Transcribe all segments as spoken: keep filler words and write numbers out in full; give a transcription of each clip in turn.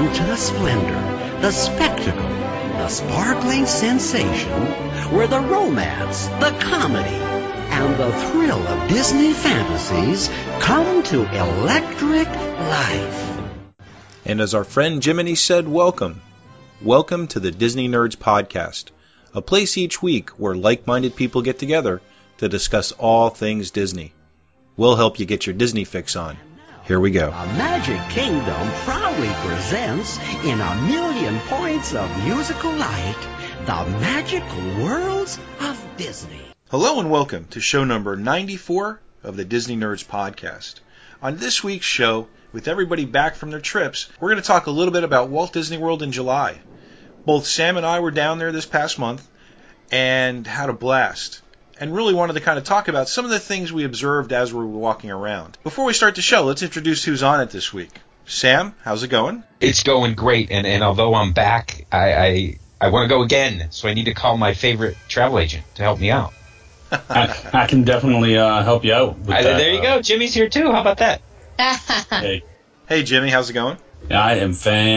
Welcome to the splendor, the spectacle, the sparkling sensation, where the romance, the comedy, and the thrill of Disney fantasies come to electric life. And as our friend Jiminy said, welcome. Welcome to the Disney Nerds Podcast, a place each week where like-minded people get together to discuss all things Disney. We'll help you get your Disney fix on. Here we go. A Magic Kingdom proudly presents, in a million points of musical light, the magic worlds of Disney. Hello and welcome to show number ninety-four of the Disney Nerds Podcast. On this week's show, with everybody back from their trips, we're going to talk a little bit about Walt Disney World in July. Both Sam and I were down there this past month and had a blast, and really wanted to kind of talk about some of the things we observed as we were walking around. Before we start the show, let's introduce who's on it this week. Sam, how's it going? It's going great, and, and although I'm back, I, I, I want to go again, so I need to call my favorite travel agent to help me out. I, I can definitely uh, help you out with I, that. There you go. Jimmy's here, too. How about that? Hey. Hey, Jimmy, how's it going? I am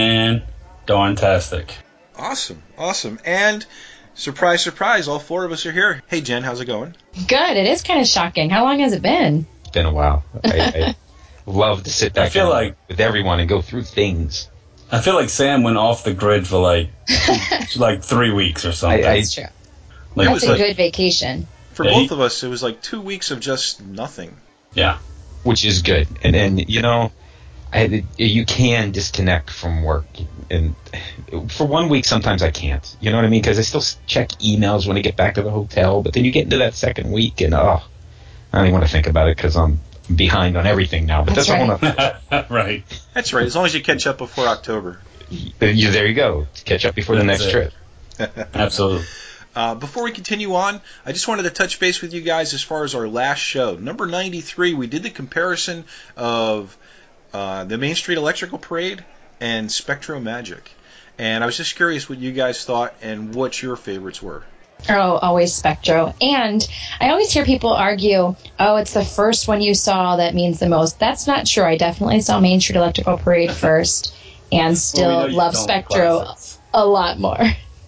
fan-darn-tastic. Awesome, awesome. And surprise, surprise, all four of us are here. Hey, Jen, how's it going? Good. It is kind of shocking. How long has it been? It's been a while. I, I love to sit back I feel down like, with everyone and go through things. I feel like Sam went off the grid for like like three weeks or something. I, I, That's true. like, That's a like, good vacation. For Yeah, both he- of us, it was like two weeks of just nothing. Yeah. Which is good. And, and you know, I, you can disconnect from work. And for one week, sometimes I can't. You know what I mean? Because I still check emails when I get back to the hotel. But then you get into that second week, and oh, I don't even want to think about it because I'm behind on everything now. But That's that's, right. a whole nother. Right. That's right, as long as you catch up before October. You, there you go. Catch up before the That's next it. trip. Absolutely. Uh, before we continue on, I just wanted to touch base with you guys as far as our last show. Number ninety-three, we did the comparison of uh, the Main Street Electrical Parade and Spectro Magic. And I was just curious what you guys thought and what your favorites were. Oh, always Spectro. And I always hear people argue, oh, it's the first one you saw that means the most. That's not true. I definitely saw Main Street Electrical Parade first and still Well, we know you love don't Spectro classics. a lot more.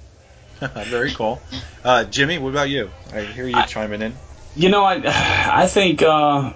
Very cool. Uh, Jimmy, what about you? I hear you I- chiming in. You know, I I think uh,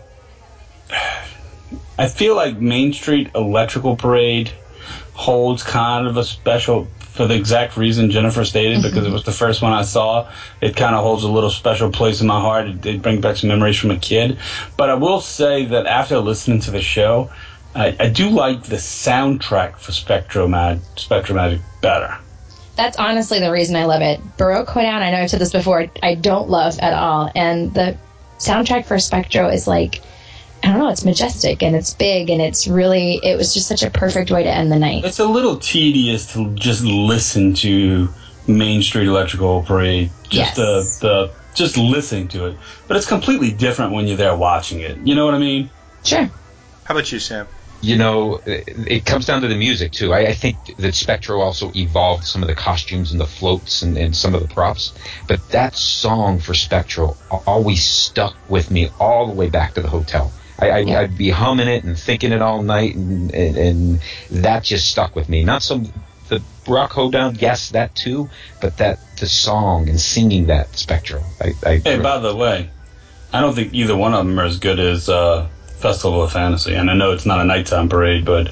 I feel like Main Street Electrical Parade holds kind of a special, for the exact reason Jennifer stated, because it was the first one I saw. It kind of holds a little special place in my heart. It, it brings back some memories from a kid. But I will say that after listening to the show, I, I do like the soundtrack for Spectro Mag- Spectro Magic better. That's honestly the reason I love it. Baroque Hoedown, I know I've said this before, I don't love at all. And the soundtrack for Spectro is like, I don't know, it's majestic and it's big and it's really, it was just such a perfect way to end the night. It's a little tedious to just listen to Main Street Electrical Parade. Just Yes. the, the just listening to it. But it's completely different when you're there watching it. You know what I mean? Sure. How about you, Sam? You know, it, it comes down to the music, too. I, I think that Spectro also evolved some of the costumes and the floats and, and some of the props. But that song for Spectro always stuck with me all the way back to the hotel. I, I, Yeah. I'd be humming it and thinking it all night, and, and, and that just stuck with me. Not some the Baroque Hoedown, yes, that too, but that the song and singing that Spectro. I, I Hey, by the way, I don't think either one of them are as good as uh, Festival of Fantasy. And I know it's not a nighttime parade, but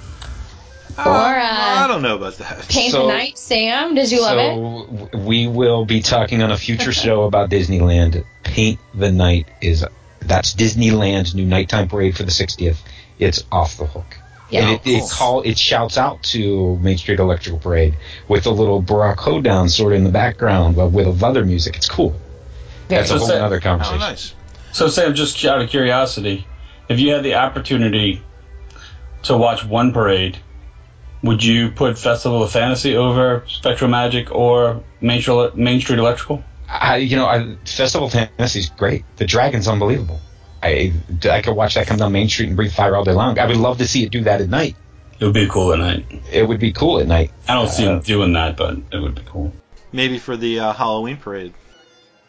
Or, uh, I don't know about that. Paint So- the Night, Sam. Did you love it? So w- we will be talking on a future show about Disneyland. Paint the Night is that's Disneyland's new nighttime parade for the sixtieth. It's off the hook. Yeah. And it, it Cool. call it shouts out to Main Street Electrical Parade with a little Baroque Hoedown sort of in the background, but with other music. It's cool. That's a So whole say- other Oh, conversation. nice. So, Sam, just out of curiosity, if you had the opportunity to watch one parade, would you put Festival of Fantasy over Spectro Magic or Main Street, Main Street Electrical? I, you know, I, Festival of Fantasy is great. The Dragon's unbelievable. I I could watch that come down Main Street and breathe fire all day long. I would love to see it do that at night. It would be cool at night. It would be cool at night. I don't see Uh, them doing that, but it would be cool. Maybe for the uh, Halloween parade.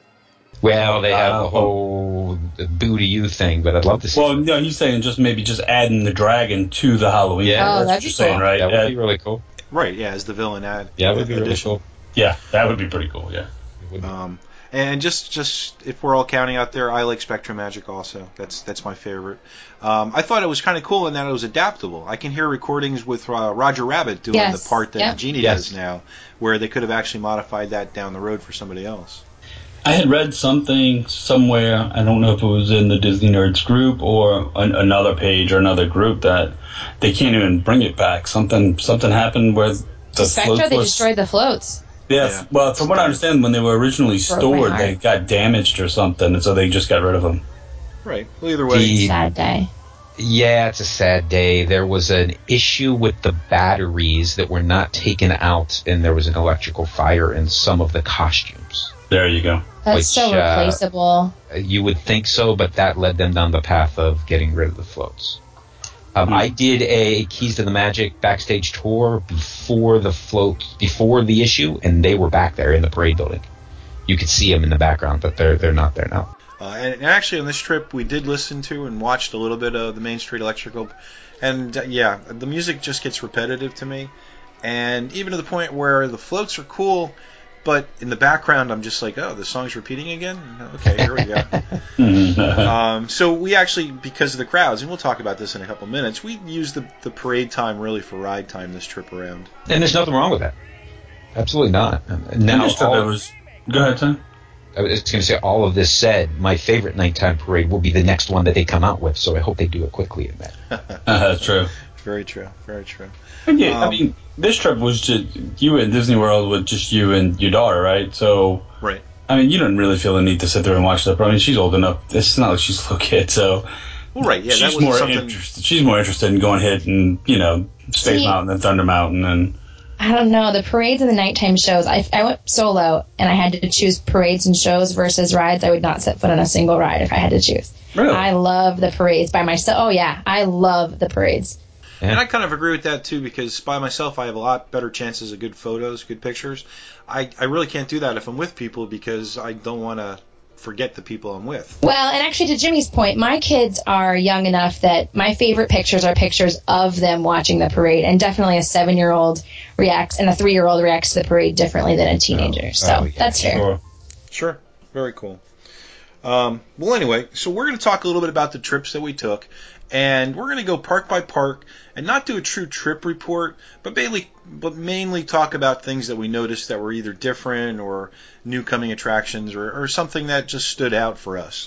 Well, they have Uh, the whole boo to you thing, but I'd love to see. Well, no, he's saying just maybe just adding the dragon to the Halloween. Yeah. part. Oh, That's that'd what be you're saying, cool. right? That would Ed? be really cool. Right, yeah, as the villain ad. Yeah, that would be really addition. cool. Yeah, that would be pretty cool. Yeah. It would be. Um, and just, just if we're all counting out there, I like Spectrum Magic also. That's that's my favorite. Um, I thought it was kind of cool in that it was adaptable. I can hear recordings with uh, Roger Rabbit doing Yes. the part that Yep. Genie Yes. does now, where they could have actually modified that down the road for somebody else. I had read something somewhere, I don't know if it was in the Disney Nerds group or an, another page or another group, that they can't even bring it back. Something something happened where the Spectro, float they was... destroyed the floats. Yeah, Yeah. well, from what I understand, when they were originally Broke my stored, heart. they got damaged or something, and so they just got rid of them. Right. Well, either way, The- Sad day. Yeah, it's a sad day. There was an issue with the batteries that were not taken out, and there was an electrical fire in some of the costumes. There you go. That's Which, so uh, replaceable. You would think so, but that led them down the path of getting rid of the floats. Um, Hmm. I did a Keys to the Magic backstage tour before the float, before the issue, and they were back there in the parade building. You could see them in the background, but they're they're not there now. Uh, and, and actually, on this trip, we did listen to and watched a little bit of the Main Street Electrical, and uh, yeah, the music just gets repetitive to me, and even to the point where the floats are cool, but in the background, I'm just like, oh, the song's repeating again? Okay, here we go. um, so we actually, because of the crowds, and we'll talk about this in a couple minutes, we used the, the parade time really for ride time this trip around. And there's nothing wrong with that. Absolutely not. Now, Just thought all, that was... Go ahead, Tom. I was going to say, all of this said, my favorite nighttime parade will be the next one that they come out with, so I hope they do it quickly in that. Uh, that's true. Very true, very true. And yeah, I Um, mean, this trip was just you at Disney World with just you and your daughter, right? So, Right. I mean, you don't really feel the need to sit there and watch stuff. I mean, she's old enough. It's not like she's a little kid, so Well, right, yeah, that she's was more something... interested. She's more interested in going hit and you know Space See- Mountain and Thunder Mountain and. I don't know. The parades and the nighttime shows, I, I went solo, and I had to choose parades and shows versus rides. I would not set foot on a single ride if I had to choose. Really? I love the parades by myself. Oh, yeah. I love the parades. And I kind of agree with that, too, because by myself, I have a lot better chances of good photos, good pictures. I, I really can't do that if I'm with people because I don't want to forget the people I'm with. Well, and actually, to Jimmy's point, my kids are young enough that my favorite pictures are pictures of them watching the parade, and definitely a seven-year-old reacts and a three-year-old reacts to the parade differently than a teenager. Oh, so oh, yeah, that's fair. Sure. Sure. Very cool. Um, well, anyway, so we're going to talk a little bit about the trips that we took, and we're going to go park by park and not do a true trip report, but mainly, but mainly talk about things that we noticed that were either different or new coming attractions or, or something that just stood out for us.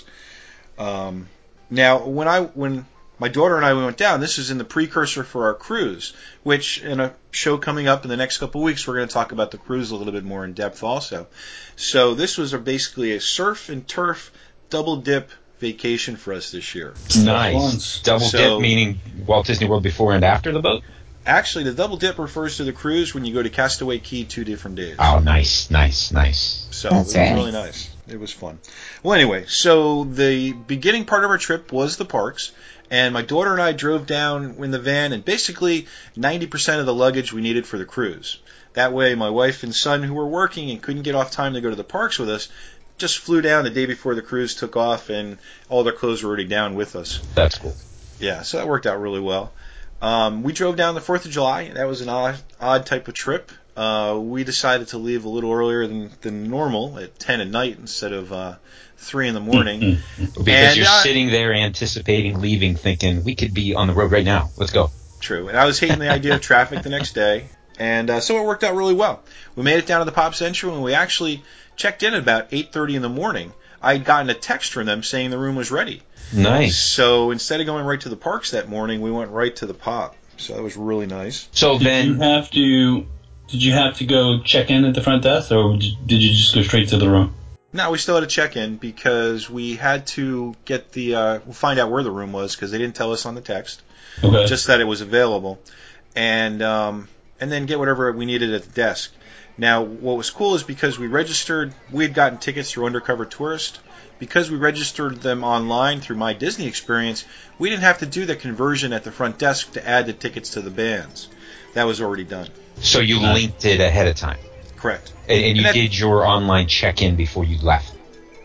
Um, now, when I when my daughter and I went down, this is in the precursor for our cruise, which in a show coming up in the next couple of weeks, we're going to talk about the cruise a little bit more in depth also. So this was a, basically a surf and turf double dip vacation for us this year. Nice. Once. Double So- dip, meaning Walt Disney World before and after the boat? Actually, the double dip refers to the cruise when you go to Castaway Cay two different days. Oh, nice, nice, nice. So That's it was right. really nice. It was fun. Well, anyway, so the beginning part of our trip was the parks, and my daughter and I drove down in the van, and basically ninety percent of the luggage we needed for the cruise. That way, my wife and son, who were working and couldn't get off time to go to the parks with us, just flew down the day before the cruise took off, and all their clothes were already down with us. That's cool. Yeah, so that worked out really well. Um, we drove down the fourth of July. That was an odd, odd type of trip. Uh, we decided to leave a little earlier than, than normal at ten at night instead of uh, three in the morning. Because And, you're uh, sitting there anticipating leaving, thinking, we could be on the road right now. Let's go. True. And I was hating the idea of traffic the next day. And uh, so it worked out really well. We made it down to the Pop Central, and we actually checked in at about eight thirty in the morning. I had gotten a text from them saying the room was ready. Nice. So instead of going right to the parks that morning, we went right to the Pop. So that was really nice. So Did you then, have to? Did you have to go check in at the front desk, or did you- did you just go straight to the room? No, we still had to check in because we had to get the uh, we'll find out where the room was because they didn't tell us on the text, Okay. just that it was available, and um, and then get whatever we needed at the desk. Now, what was cool is because we registered, we had gotten tickets through Undercover Tourist. Because we registered them online through My Disney Experience, we didn't have to do the conversion at the front desk to add the tickets to the bands. That was already done. so you Nice. linked it ahead of time, Correct. and, and you And that- did your online check-in before you left.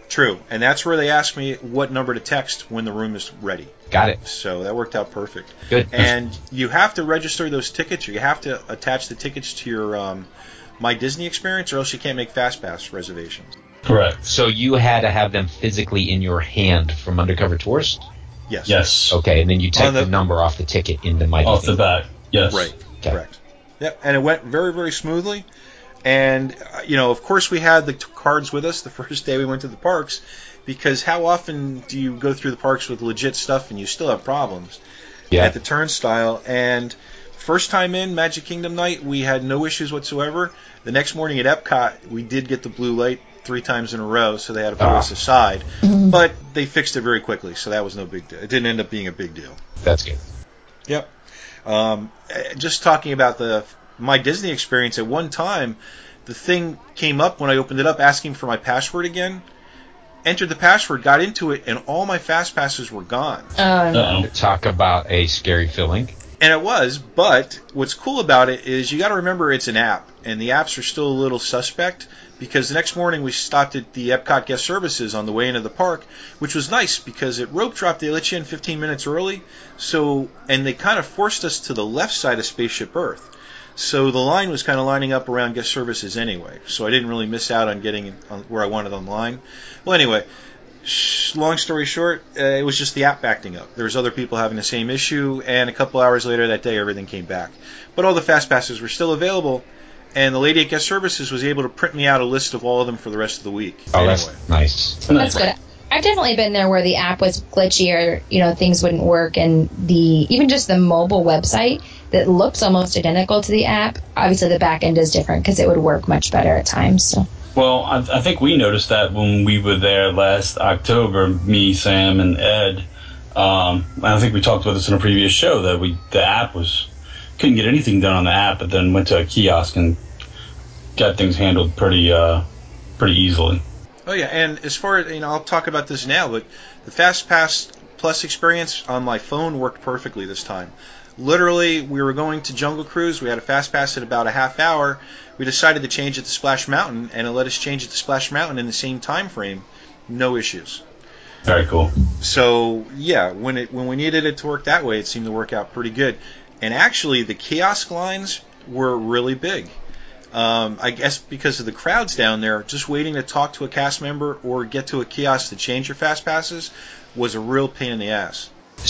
True, and that's where they asked me what number to text when the room is ready. Got it. So that worked out perfect. Good. And you have to register those tickets. You have to attach the tickets to your um, My Disney experience, or else you can't make FastPass reservations. Correct. So you had to have them physically in your hand from Undercover Tourist? Yes. Yes. Okay, and then you type On the- the number off the ticket into My Off Disney. the back. Yes. Right. Okay. Correct. Yep. And it went very, very smoothly. And, uh, you know, of course we had the t- cards with us the first day we went to the parks, because how often do you go through the parks with legit stuff and you still have problems? Yeah. At the turnstile. And first time in Magic Kingdom night, we had no issues whatsoever. The next morning at Epcot, we did get the blue light three times in a row, so they had to put Ah. us aside. But they fixed it very quickly, so that was no big deal. It didn't end up being a big deal. That's good. Yep. Um, eh, just talking about the My Disney experience, at one time, the thing came up when I opened it up asking for my password again. Entered the password, got into it, and all my fast passes were gone. Oh, no. Uh-oh. Talk about a scary feeling. And it was, but what's cool about it is you got to remember it's an app, and the apps are still a little suspect, because the next morning we stopped at the Epcot guest services on the way into the park, which was nice because at Rope Drop they let you in fifteen minutes early, so and they kind of forced us to the left side of Spaceship Earth. So the line was kind of lining up around guest services anyway, so I didn't really miss out on getting on where I wanted on the line. Well, anyway, sh- long story short, uh, it was just the app acting up. There was other people having the same issue, and a couple hours later that day, everything came back. But all the fast passes were still available, and the lady at guest services was able to print me out a list of all of them for the rest of the week. Oh, anyway. that's nice. That's good. I've definitely been there where the app was glitchy or, you know, things wouldn't work, and the even just the mobile website that looks almost identical to the app, obviously the back end is different because it would work much better at times. So. Well, I, I think we noticed that when we were there last October, me, Sam, and Ed. Um, I think we talked about this in a previous show that we the app was couldn't get anything done on the app, but then went to a kiosk and got things handled pretty uh, pretty easily. Oh yeah, and as far as, you know, I'll talk about this now, but the FastPass Plus experience on my phone worked perfectly this time. Literally, we were going to Jungle Cruise. We had a FastPass in about a half hour. We decided to change it to Splash Mountain, and it let us change it to Splash Mountain in the same time frame. No issues. Very cool. So yeah, when it when we needed it to work that way, it seemed to work out pretty good. And actually, the kiosk lines were really big. Um, I guess because of the crowds down there, just waiting to talk to a cast member or get to a kiosk to change your fast passes was a real pain in the ass.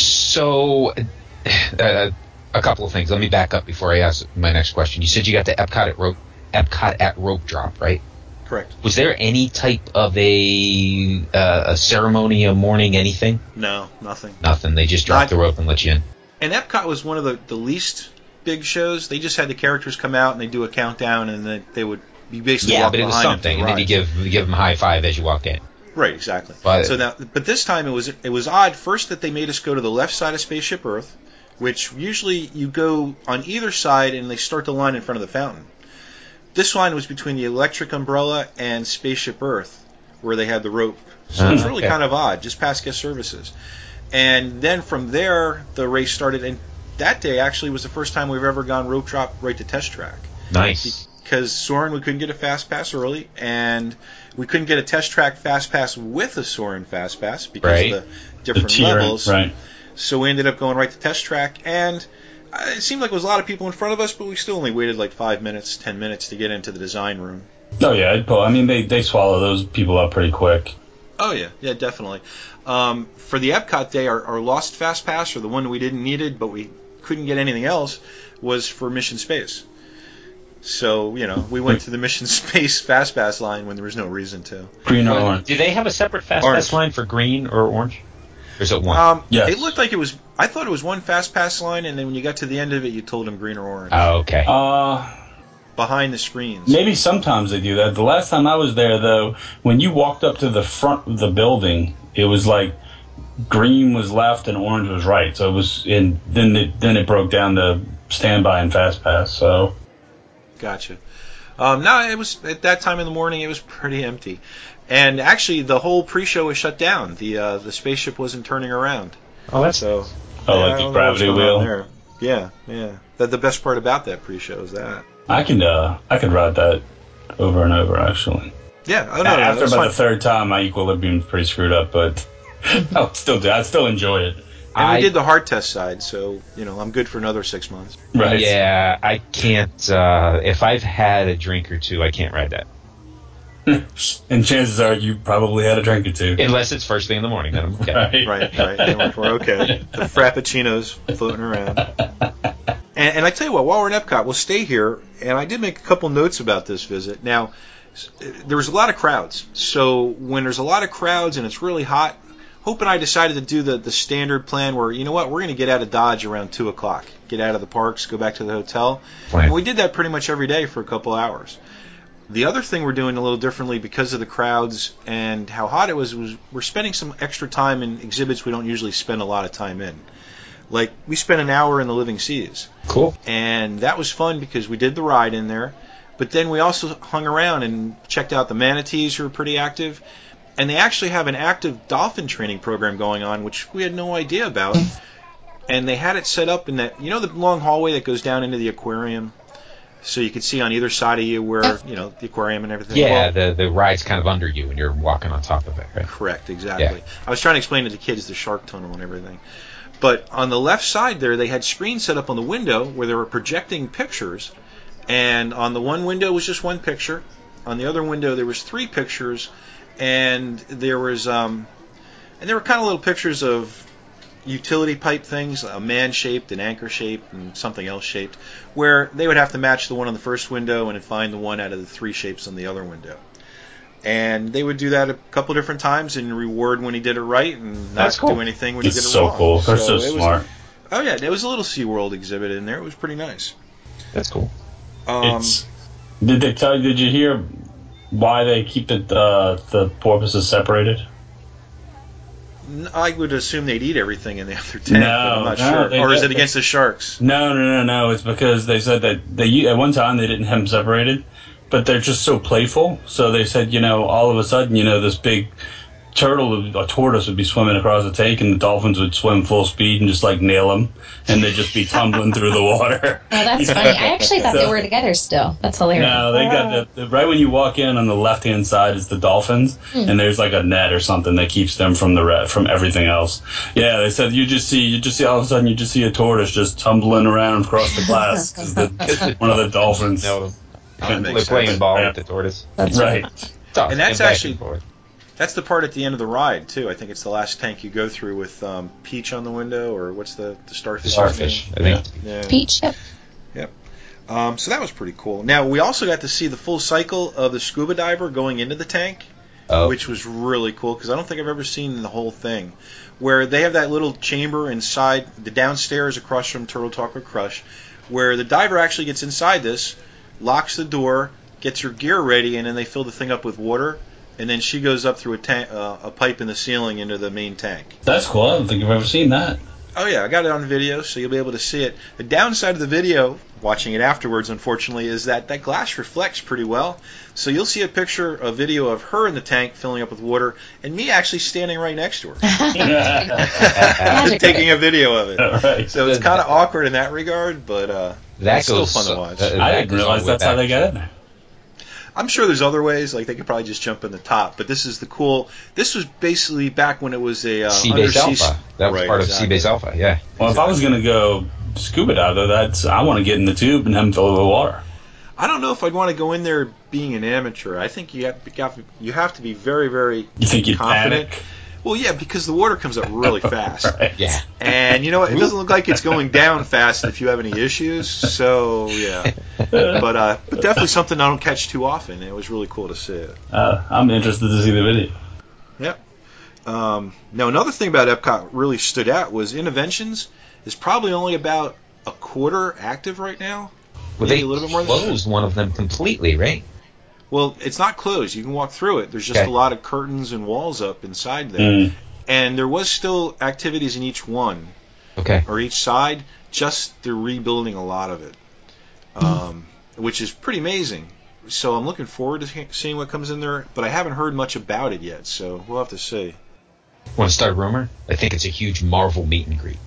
So, uh, a couple of things. Let me back up before I ask my next question. You said you got the Epcot at Rope, Epcot at Rope Drop, right? Correct. Was there any type of a uh, a ceremony, a morning, anything? No, nothing. Nothing. They just dropped Not- the rope and let you in. And Epcot was one of the, the least big shows. They just had the characters come out and they do a countdown, and then they would be basically Yeah, walk but it was behind them to something, the and then you rides. give you give them a high five as you walked in. Right, exactly. But- so now, but this time it was it was odd. First, that they made us go to the left side of Spaceship Earth, which usually you go on either side, and they start the line in front of the fountain. This line was between the Electric Umbrella and Spaceship Earth, where they had the rope. So Oh, it's really okay. kind of odd, just past guest services. And then from there, the race started, and that day actually was the first time we've ever gone rope drop right to test track. Nice. Because Soarin' we couldn't get a fast pass early, and we couldn't get a test track fast pass with a Soarin' fast pass because Right. of the The different tiering, levels. right? So we ended up going right to test track, and uh, it seemed like there was a lot of people in front of us, but we still only waited like five minutes, ten minutes to get into the design room. Oh yeah, I'd pull. I mean, they they swallow those people up pretty quick. Oh yeah, yeah, definitely. Um, for the Epcot day, our, our lost fast pass, or the one we didn't needed, but we couldn't get anything else, was for Mission Space. So, you know, we went to the Mission Space fast pass line when there was no reason to. Green or Well, orange? do they have a separate fast Orange. pass line for green or orange? Or is it one? Um, Yes. It looked like it was. I thought it was one fast pass line, and then when you got to the end of it, you told them green or orange oh, okay. Uh, behind the screens. maybe sometimes they do that. The last time I was there, though, when you walked up to the front of the building, it was like green was left and orange was right. So it was, and then it then it broke down to standby and fast pass. So Gotcha. Um, no, it was at that time in the morning. It was pretty empty, and actually, the whole pre-show was shut down. The uh, the spaceship wasn't turning around. oh, that's So, Oh, yeah, like I the don't know what's gravity going wheel? on there. Yeah, yeah. The, the best part about that pre-show is that. I can uh I could ride that over and over actually. Yeah, oh, no, A- no, After that's about fine. the third time, my equilibrium's pretty screwed up, but I would still do. I still enjoy it. And we I- did the hard test side, so you know I'm good for another six months. Right. Yeah, I can't. Uh, if I've had a drink or two, I can't ride that. And chances are you probably had a drink or two. Unless it's first thing in the morning, then I'm okay. Right. Right, right. Then we're, we're okay. The frappuccinos floating around. And, and I tell you what, while we're in Epcot, we'll stay here. And I did make a couple notes about this visit. Now, s- there was a lot of crowds. So when there's a lot of crowds and it's really hot, Hope and I decided to do the, the standard plan where, you know what, we're going to get out of Dodge around two o'clock. Get out of the parks, go back to the hotel. Plan. And we did that pretty much every day for a couple hours. The other thing we're doing a little differently because of the crowds and how hot it was, was we're spending some extra time in exhibits we don't usually spend a lot of time in. Like, we spent an hour in the Living Seas. Cool. And that was fun because we did the ride in there. But then we also hung around and checked out the manatees, who were pretty active. And they actually have an active dolphin training program going on, which we had no idea about. And they had it set up in that, you know, the long hallway that goes down into the aquarium? So you could see on either side of you where, you know, the aquarium and everything. Yeah, Well, the the ride's kind of under you and you're walking on top of it, right? correct, exactly. Yeah. I was trying to explain to the kids the shark tunnel and everything. But on the left side there, they had screens set up on the window where they were projecting pictures. And on the one window was just one picture. On the other window there was three pictures. And there was, um, and there were kind of little pictures of utility pipe things, a man-shaped, an anchor-shaped, and something else shaped, where they would have to match the one on the first window and then find the one out of the three shapes on the other window. And they would do that a couple different times and reward when he did it right and not That's cool. do anything when It's he did it so wrong. cool. They're so, it was- smart. oh yeah, there was a little SeaWorld exhibit in there. It was pretty nice. That's cool. Um, It's, did they tell you? Did you hear why they keep the uh, the porpoises separated? n- I would assume they'd eat everything in the other tank, No, but I'm not no, sure. they Or is don't. it against the sharks? No, no, no, no. It's because they said that they at one time they didn't have them separated, but they're just so playful. So they said, you know, all of a sudden, you know, this big turtle, a tortoise, would be swimming across the tank, and the dolphins would swim full speed and just like nail them, and they'd just be tumbling through the water. Oh, that's funny. I actually thought So- they were together still. That's hilarious. No, they got the, the right when you walk in on the left hand side is the dolphins, and there's like a net or something that keeps them from the re- from everything else. Yeah, they said you just see you just see all of a sudden you just see a tortoise just tumbling around across the glass because the one of the dolphins. No, Oh, that they're makes playing sense. ball Yeah. with the tortoise. That's Right. Tough. And that's back actually- forth. That's the part at the end of the ride, too. I think it's the last tank you go through with um, Peach on the window, or what's the, the starfish? The starfish, I think. Yeah. Peach. Yep. Yep. Um, so that was pretty cool. Now, we also got to see the full cycle of the scuba diver going into the tank, Oh, which was really cool, because I don't think I've ever seen the whole thing, where they have that little chamber inside, the downstairs across from Turtle Talk with Crush, where the diver actually gets inside this, locks the door, gets her gear ready, and then they fill the thing up with water, and then she goes up through a, tank, uh, a pipe in the ceiling into the main tank. That's cool. I don't think I've ever seen that. Oh yeah, I got it on video, so you'll be able to see it. The downside of the video, watching it afterwards, unfortunately, is that that glass reflects pretty well. So you'll see a picture, a video of her in the tank filling up with water, and me actually standing right next to her, Magic. taking a video of it. Right. So it's kind of awkward in that regard, but uh, that it's still goes, fun to watch. uh, I that didn't goes realize all the way that's how back they got to- in there. I'm sure there's other ways, like they could probably just jump in the top, but this is the cool. This was basically back when it was a uh, Seabase undersea. Alpha. That was Right, part exactly. of Seabase Alpha, yeah. Well, if I was gonna go scuba dive, though, that's I want to get in the tube and have them fill it with water. I don't know if I'd want to go in there being an amateur. I think you have to, you have to be very, very You think you'd confident. panic? Well, yeah, because the water comes up really fast. Right. Yeah. And you know what? It doesn't look like it's going down fast if you have any issues. So yeah, but uh, but definitely something I don't catch too often. It was really cool to see it. Uh, I'm interested to see the video. Yep. Um, now another thing about Epcot really stood out was Innoventions is probably only about a quarter active right now. Well, Maybe they a little bit more than closed one of them completely, right? Well, it's not closed. You can walk through it. There's just Okay. a lot of curtains and walls up inside there. Mm. And there was still activities in each one, Okay. or each side, just they're rebuilding a lot of it, um, which is pretty amazing. So I'm looking forward to he- seeing what comes in there, but I haven't heard much about it yet, so we'll have to see. Want to start a rumor? I think it's a huge Marvel meet and greet.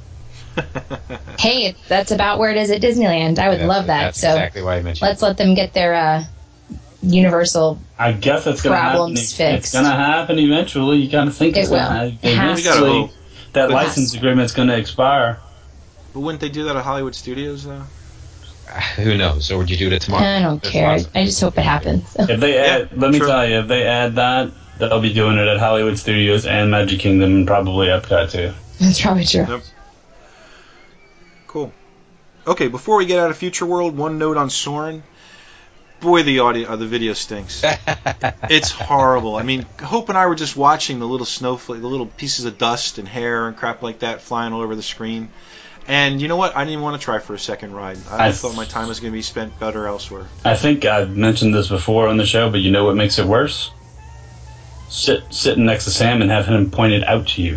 Hey, that's about where it is at Disneyland. I would That's- love that. That's So exactly why I mentioned let's let them get their uh, Universal I guess it's going to happen. problems It's fixed. going to happen eventually. You kind of think It it's going to will. happen. It has We gotta Eventually, hope. that But- license agreement's going to expire. But wouldn't they do that at Hollywood Studios, though? Who knows? Or would you do it tomorrow? I don't There's care. lots of I just hope it happens. If they add, Yeah, let me true. tell you, if they add that, they'll be doing it at Hollywood Studios and Magic Kingdom and probably Epcot too. That's probably true. Yep. Cool. Okay, before we get out of Future World, one note on Soarin'. Boy, the audio, uh, the video stinks. It's horrible. I mean, Hope and I were just watching the little snowflake, the little pieces of dust and hair and crap like that flying all over the screen. And you know what? I didn't even want to try for a second ride. I, I thought my time was going to be spent better elsewhere. I think I've mentioned this before on the show, but you know what makes it worse? Sit sitting next to Sam and having him point it out to you.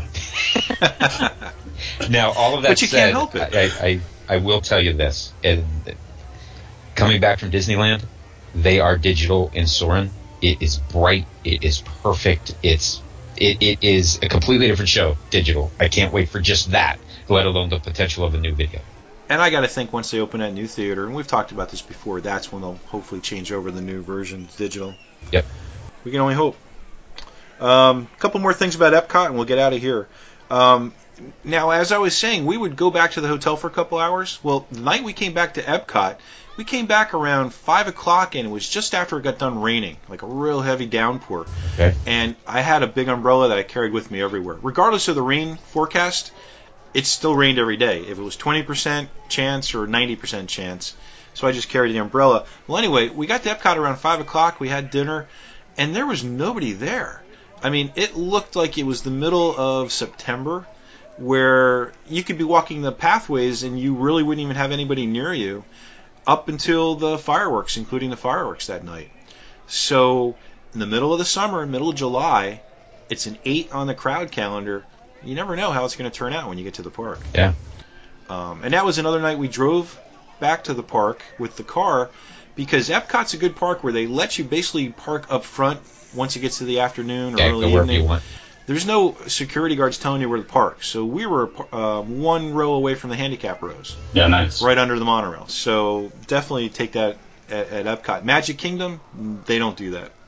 Now, all of that But you said, can't help it. I, I, I will tell you this. And coming back from Disneyland, they are digital in Soarin'. It is bright. It is perfect. It's it, it is a completely different show, digital. I can't wait for just that, let alone the potential of a new video. And I got to think once they open that new theater, and we've talked about this before, that's when they'll hopefully change over the new version digital. Yep. We can only hope. A um, couple more things about Epcot, and we'll get out of here. Um, now, as I was saying, we would go back to the hotel for a couple hours. Well, the night we came back to Epcot, we came back around five o'clock, and it was just after it got done raining, like a real heavy downpour. Okay. And I had a big umbrella that I carried with me everywhere. Regardless of the rain forecast, it still rained every day. If it was twenty percent chance or ninety percent chance. So I just carried the umbrella. Well, anyway, we got to Epcot around five o'clock. We had dinner, and there was nobody there. I mean, it looked like it was the middle of September, where you could be walking the pathways and you really wouldn't even have anybody near you up until the fireworks, including the fireworks that night. So in the middle of the summer, middle of July, it's an eight on the crowd calendar. You never know how it's going to turn out when you get to the park. Yeah. Um, and that was another night we drove back to the park with the car, because Epcot's a good park where they let you basically park up front once it gets to the afternoon or Yeah, early go wherever evening. you want. There's no security guards telling you where to park. So we were uh, one row away from the handicap rows, Yeah, nice. right under the monorail. So definitely take that at, at Epcot. Magic Kingdom, they don't do that.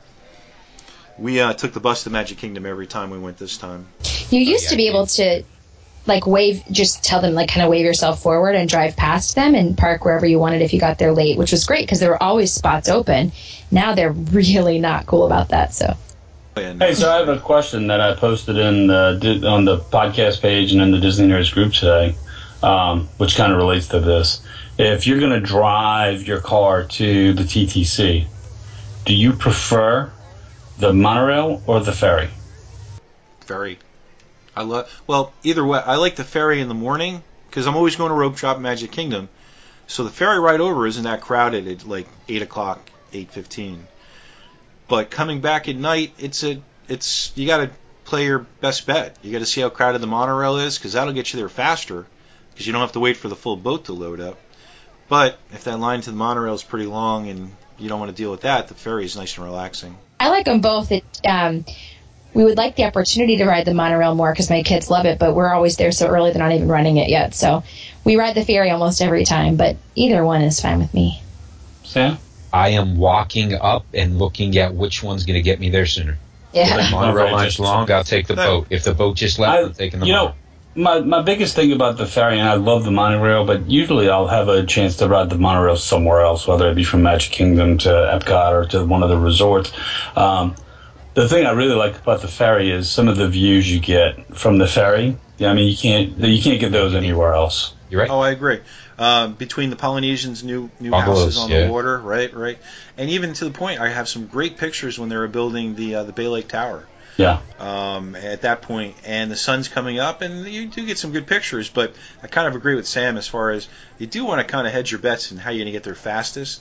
We uh, took the bus to Magic Kingdom every time we went this time. You used yeah, to be I able to, like, wave, just tell them, like, kind of wave yourself forward and drive past them and park wherever you wanted if you got there late, which was great because there were always spots open. Now they're really not cool about that, so. And, Hey, so I have a question that I posted in the, on the podcast page and in the Disney Nerds group today, um, which kind of relates to this. If you're going to drive your car to the T T C, do you prefer the monorail or the ferry? ferry. I love. Well, either way, I like the ferry in the morning because I'm always going to Rope Drop Magic Kingdom, so the ferry ride over isn't that crowded at like eight o'clock, eight fifteen. But coming back at night, it's a, it's you got to play your best bet. You got to see how crowded the monorail is because that'll get you there faster because you don't have to wait for the full boat to load up. But if that line to the monorail is pretty long and you don't want to deal with that, the ferry is nice and relaxing. I like them both. It, um, we would like the opportunity to ride the monorail more because my kids love it, but we're always there so early they're not even running it yet. So we ride the ferry almost every time, but either one is fine with me. Sam? I am walking up and looking at which one's going to get me there sooner. Yeah. If the monorail Okay, line's just- long, I'll take the boat. If the boat just left, I, I'm taking the you monorail. know, my my biggest thing about the ferry, and I love the monorail, but usually I'll have a chance to ride the monorail somewhere else, whether it be from Magic Kingdom to Epcot or to one of the resorts. Um, the thing I really like about the ferry is some of the views you get from the ferry. Yeah, I mean, you can't you can't get those anywhere else. You're right. Oh, I agree. Um, between the Polynesians' new new Bungalows, houses on yeah. the water, right, right, and even to the point, I have some great pictures when they were building the uh, the Bay Lake Tower. Yeah. Um, at that point, and the sun's coming up, and you do get some good pictures. But I kind of agree with Sam as far as you do want to kind of hedge your bets and how you're going to get there fastest.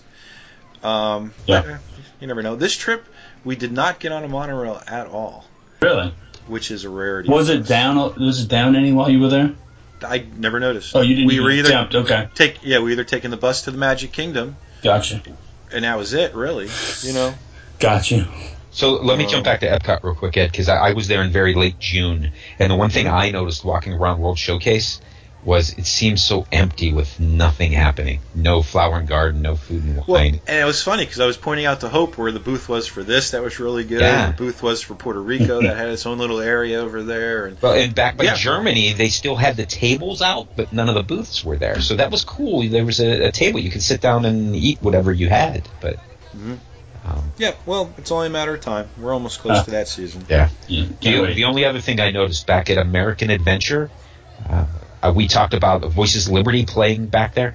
Um, Yeah. But uh, you never know. This trip, we did not get on a monorail at all, Really? which is a rarity. Was for it us. down? Was it down any while you were there? I never noticed. Oh, you didn't We even were either jumped. Okay, take yeah, we either taking the bus to the Magic Kingdom, gotcha, and that was it, really. You know. gotcha. So let me jump back to Epcot real quick, Ed, because I, I was there in very late June, and the one thing I noticed walking around World Showcase was it seemed so empty with nothing happening. No Flower and Garden, no Food and Well, Wine. and it was funny because I was pointing out to Hope where the booth was for this. That was really good. Yeah. The booth was for Puerto Rico. That had its own little area over there. And Well, and back by Yeah. Germany, they still had the tables out, but none of the booths were there. So that was cool. There was a, a table. You could sit down and eat whatever you had. But Mhm. um, yeah, well, it's only a matter of time. We're almost close Uh, to that season. yeah. Yeah, The, can't wait. the only other thing I noticed back at American Adventure, uh, uh, we talked about Voices of Liberty playing back there.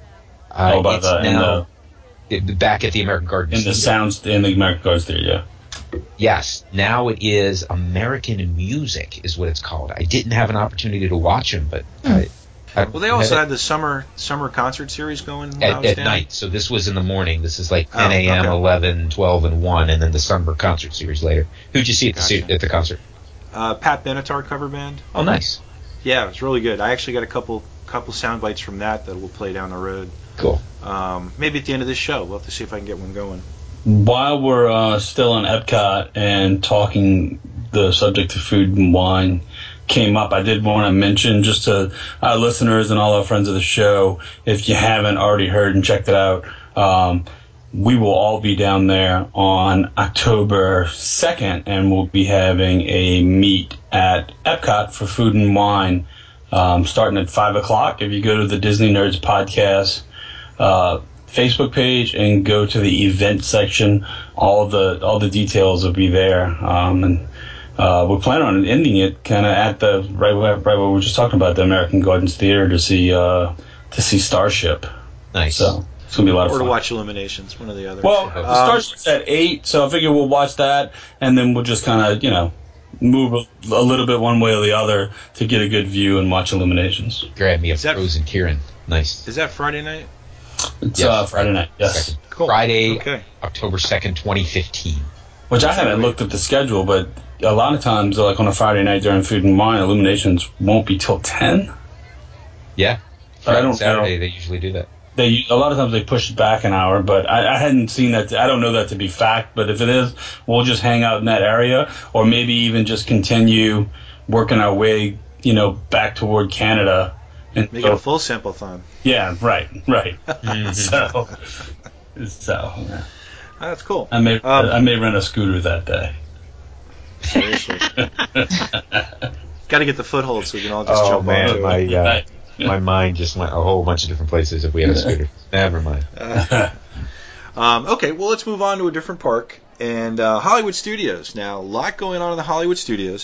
Uh, Oh, about it's the- in now it, back at the American Garden. In the Studio. sounds in the American Garden Theater, yeah. Yes, now it is American Music is what it's called. I didn't have an opportunity to watch them, but I, I, Well, they also had the summer summer concert series going when I at, was at down. night. So this was in the morning. This is like ten Oh, a.m., okay. eleven, twelve, and one, and then the summer concert series later. Who'd you see at the se- Gotcha. at the concert? Uh, Pat Benatar cover band. Oh, nice, Yeah, it was really good. I actually got a couple couple sound bites from that that we'll play down the road. cool. Um, maybe at the end of this show, we'll have to see if I can get one going. While we're uh, still in Epcot and talking, the subject of food and wine came up, I did want to mention just to our listeners and all our friends of the show, if you haven't already heard and checked it out, um, we will all be down there on October second, and we'll be having a meet at Epcot for food and wine, um, starting at five o'clock. If you go to the Disney Nerds podcast uh, Facebook page and go to the event section, all the all the details will be there. Um, and uh, we're planning on ending it kind of at the right where, right where we were just talking about, the American Gardens Theater, to see uh, to see Starship. Nice. So it's gonna be a lot of Or fun. to watch Illuminations, one or the other. Well, Um, Starship's at eight, so I figure we'll watch that, and then we'll just kind of, you know, move a, a little bit one way or the other to get a good view and watch Illuminations. Grab me a Is that- frozen Kieran. Nice. Is that Friday night? It's Yes, uh, Friday night, yes. Second. Cool. Friday, Okay. October second, twenty fifteen. Which I haven't looked at the schedule, but a lot of times, like on a Friday night during Food and Wine, Illuminations won't be till ten. Yeah. I Friday don't and Saturday, know. they usually do that. They a lot of times they push it back an hour, but I, I hadn't seen that. I don't know that to be fact, but if it is, we'll just hang out in that area, or maybe even just continue working our way, you know, back toward Canada. And Make so- it a full sample-thon. Yeah, right, right. Mhm. so, so yeah. Ah, that's cool. I may Um, I may rent a scooter that day. Seriously. Got to get the foothold so we can all just Oh jump man, onto my it. uh, Right. my mind just went a whole bunch of different places if we had a scooter. Never mind. Um, okay, well, let's move on to a different park. And uh, Hollywood Studios. Now, a lot going on in the Hollywood Studios.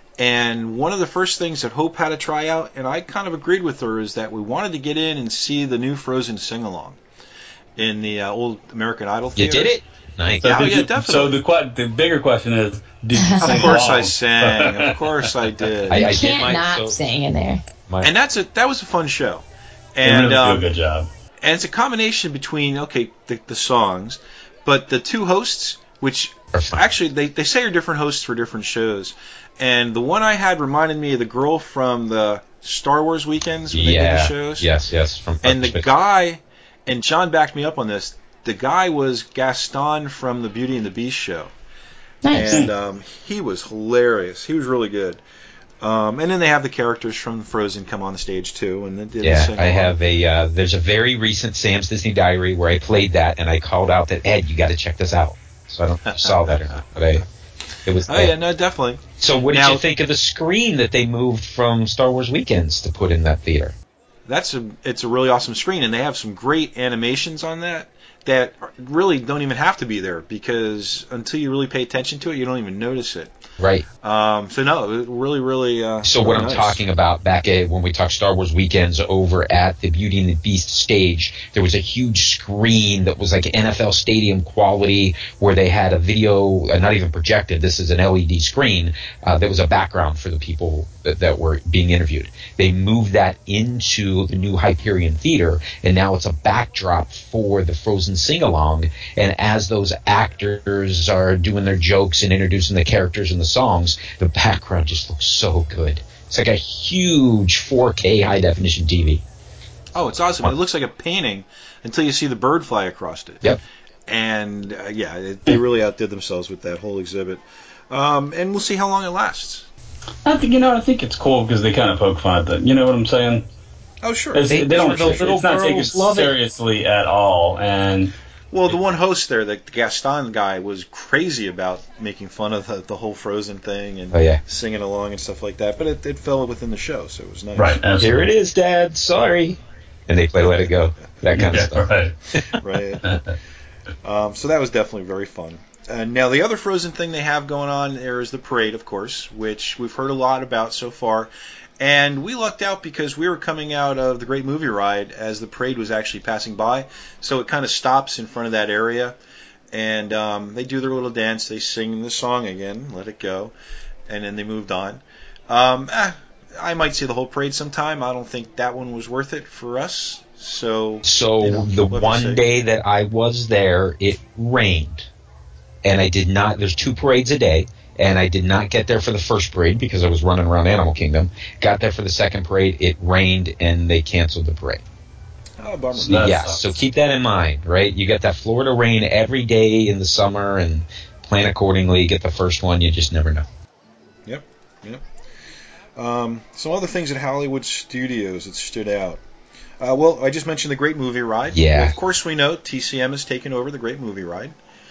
And one of the first things that Hope had to try out, and I kind of agreed with her, is that we wanted to get in and see the new Frozen sing-along in the uh, old American Idol You theater. did it? Nice. So, Yeah, did yeah, you- definitely. so the que- the bigger question is, did you sing Of course along? I sang. Of course I did. I- You I did can't my- not so- sing in there. My, and that's a that was a fun show. They And really um, do a good job. and it's a combination between okay the, the songs, but the two hosts, which Are fun. actually they, they say are different hosts for different shows, and the one I had reminded me of the girl from the Star Wars weekends when they did the yeah. shows, Yes, yes. From and the Park guy, and John backed me up on this. The guy was Gaston from the Beauty and the Beast show, Nice. and um, he was hilarious. He was really good. Um, and then they have the characters from Frozen come on the stage too, and they did the Yeah, sing I along. have a. Uh, there's a very recent Sam's Disney Diary where I played that, and I called out that Ed, you got to check this out. So I don't know if you saw that or not, but I. It was. Oh yeah, no, definitely. So what did Now- you think of the screen that they moved from Star Wars Weekends to put in that theater? That's a it's a really awesome screen, and they have some great animations on that that really don't even have to be there, because until you really pay attention to it, you don't even notice it. Right. Um, so no, it really, really. Uh, So really what I'm nice. talking about back at, when we talked Star Wars Weekends over at the Beauty and the Beast stage, there was a huge screen that was like N F L stadium quality where they had a video, uh, not even projected, this is an L E D screen, uh, that was a background for the people that, that were being interviewed. They moved that into the new Hyperion Theater, and now it's a backdrop for the Frozen sing-along, and as those actors are doing their jokes and introducing the characters and the songs, the background just looks so good. It's like a huge four K high definition T V. Oh, it's awesome. It looks like a painting until you see the bird fly across it. Yep. And uh, yeah, it, they really outdid themselves with that whole exhibit. Um, and we'll see how long it lasts. I think you know. I think it's cool because they kind of poke fun at that. You know what I'm saying? Oh, sure. It's, They- they don't. the It's little not taken girls love it. seriously at all, and Well, the one host there, the Gaston guy, was crazy about making fun of the, the whole Frozen thing and Oh, yeah. singing along and stuff like that. But it, it fell within the show, so it was nice. right. Absolutely. Here it is, Dad. Sorry. And they play Let It Go. That kind of Yeah, stuff. right. Right. Um, so that was definitely very fun. Uh, now, the other Frozen thing they have going on there is the parade, of course, which we've heard a lot about so far. And we lucked out because we were coming out of the Great Movie Ride as the parade was actually passing by. So it kind of stops in front of that area. And um, they do their little dance. They sing the song again, Let It Go. And then they moved on. Um, eh, I might see the whole parade sometime. I don't think that one was worth it for us. So, So you know, the we'll have to one see. day that I was there, it rained. And I did not, there's two parades a day. And I did not get there for the first parade because I was running around Animal Kingdom. Got there for the second parade. It rained and they canceled the parade. Oh, bummer. So, That yeah, sucks. so keep that in mind, right? You got that Florida rain every day in the summer and plan accordingly. Get the first one. You just never know. Yep, yep. Um, some other things at Hollywood Studios that stood out. Uh, well, I just mentioned the Great Movie Ride. Yeah. Well, of course, we know T C M has taken over the Great Movie Ride,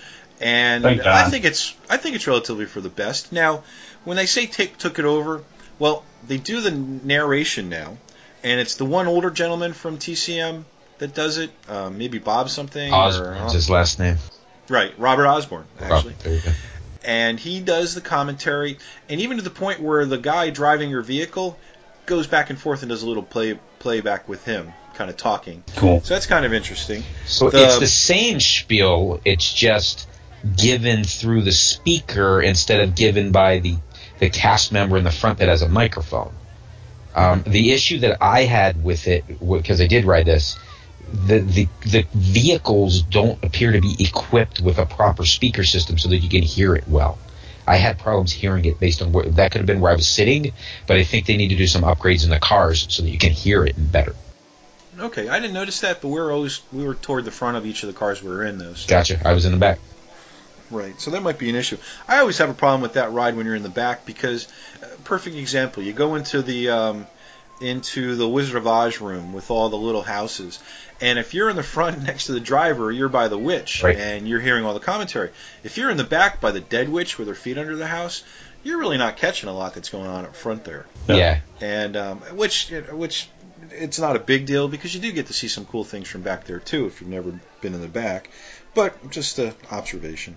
and Thank God. I think it's I think it's relatively for the best. Now, when they say take, took it over, well, they do the narration now, and it's the one older gentleman from T C M that does it. Uh, maybe Bob something. Osborne's or, his last name. Right, Robert Osborne, actually. There you go. And he does the commentary, and even to the point where the guy driving your vehicle goes back and forth and does a little play playback with him, kind of talking. Cool. So that's kind of interesting. So The- it's the same spiel. It's just given through the speaker instead of given by the, the cast member in the front that has a microphone. Um, the issue that I had with it, because I did ride this, the, the the vehicles don't appear to be equipped with a proper speaker system so that you can hear it well. I had problems hearing it based on where that could have been where I was sitting, but I think they need to do some upgrades in the cars so that you can hear it better. Okay, I didn't notice that, but we were always we were toward the front of each of the cars we were in, though. So. Gotcha. I was in the back. Right, so that might be an issue. I always have a problem with that ride when you're in the back because, uh, perfect example, you go into the um, into the Wizard of Oz room with all the little houses, and if you're in the front next to the driver, you're by the witch, Right. and you're hearing all the commentary. If you're in the back by the dead witch with her feet under the house, you're really not catching a lot that's going on up front there. Yeah. Yeah. And um, which which it's not a big deal because you do get to see some cool things from back there too if you've never been in the back, but just an observation.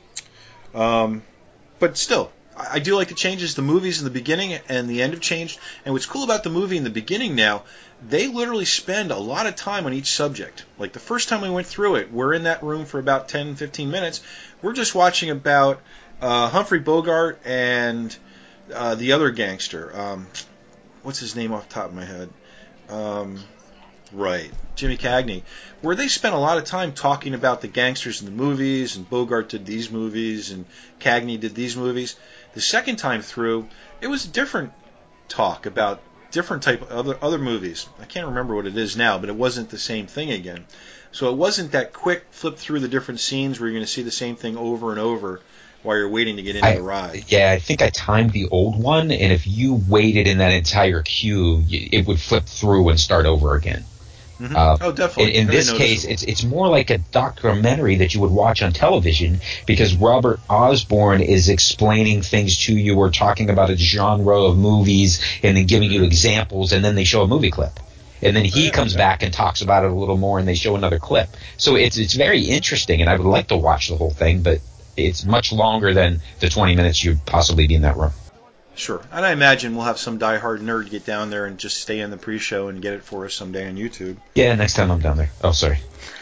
Um, but still, I, I do like the changes. The movies in the beginning and the end have changed, and what's cool about the movie in the beginning now, they literally spend a lot of time on each subject. Like the first time we went through it, we're in that room for about ten, fifteen minutes. We're just watching about uh, Humphrey Bogart and uh, the other gangster. Um, what's his name off the top of my head? Um, right, Jimmy Cagney, where they spent a lot of time talking about the gangsters in the movies, and Bogart did these movies, and Cagney did these movies. The second time through, it was a different talk about different type of other, other movies. I can't remember what it is now, but it wasn't the same thing again. So it wasn't that quick flip through the different scenes where you're going to see the same thing over and over while you're waiting to get into I, the ride. Yeah, I think I timed the old one, and if you waited in that entire queue, y- it would flip through and start over again. Mm-hmm. Uh, oh, definitely. In, in Very this case, noticeable. it's it's more like a documentary that you would watch on television because Robert Osborne is explaining things to you or talking about a genre of movies and then giving you examples, and then they show a movie clip. And then he Oh, yeah, comes okay. back and talks about it a little more, and they show another clip. So it's it's very interesting, and I would like to watch the whole thing, but it's much longer than the twenty minutes you'd possibly be in that room. Sure. And I imagine we'll have some diehard nerd get down there and just stay in the pre-show and get it for us someday on YouTube. Yeah, next time I'm down there. Oh, sorry.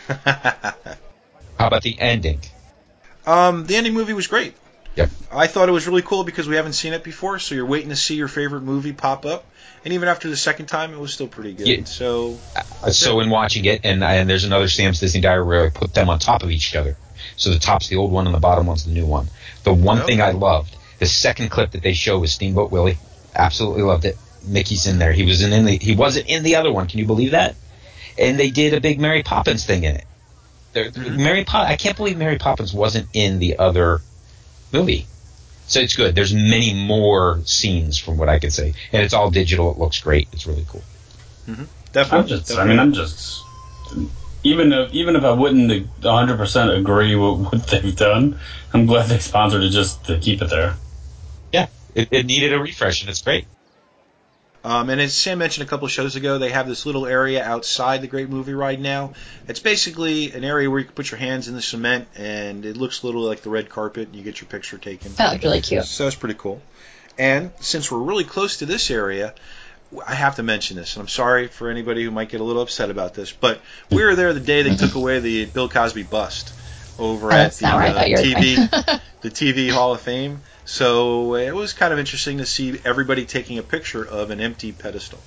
How about the ending? um, the ending movie was great. Yep. I thought it was really cool because we haven't seen it before, so you're waiting to see your favorite movie pop up. And even after the second time, it was still pretty good. Yeah. So, Uh, so in watching it, and and there's another Sam's Disney Diary where I put them on top of each other. So the top's the old one and the bottom one's the new one. The one Oh. thing I loved, the second clip that they show was Steamboat Willie. Absolutely loved it. Mickey's in there. He was in, in the he wasn't in the other one. Can you believe that? And they did a big Mary Poppins thing in it. There, Mhm. Mary Pop- I can't believe Mary Poppins wasn't in the other movie. So it's good. There's many more scenes from what I could say, and it's all digital. It looks great. It's really cool. Definitely. I'm just, definitely. I mean, I'm just, even if even if I wouldn't one hundred percent agree with what they've done, I'm glad they sponsored it just to keep it there. Yeah, it, it needed a refresh, and it's great. Um, and as Sam mentioned a couple of shows ago, they have this little area outside the Great Movie Ride now. It's basically an area where you can put your hands in the cement, and it looks a little like the red carpet, and you get your picture taken. That looked really cute. So that's pretty cool. And since we're really close to this area, I have to mention this, and I'm sorry for anybody who might get a little upset about this, but we were there the day they took away the Bill Cosby bust over Oh, at that's the not where I thought you uh, were T V going. the T V Hall of Fame. So it was kind of interesting to see everybody taking a picture of an empty pedestal.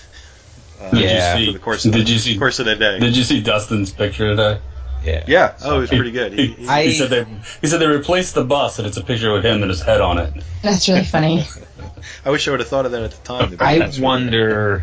Uh, Did Yeah. you For see? the course of did the you see? course of the day. Did you see Dustin's picture today? Yeah. Yeah. Oh, it was pretty good. He, He, he, I- he said they he said they replaced the bus and it's a picture with him and his head on it. That's really funny. I wish I would have thought of that at the time. To be I honest with you. wonder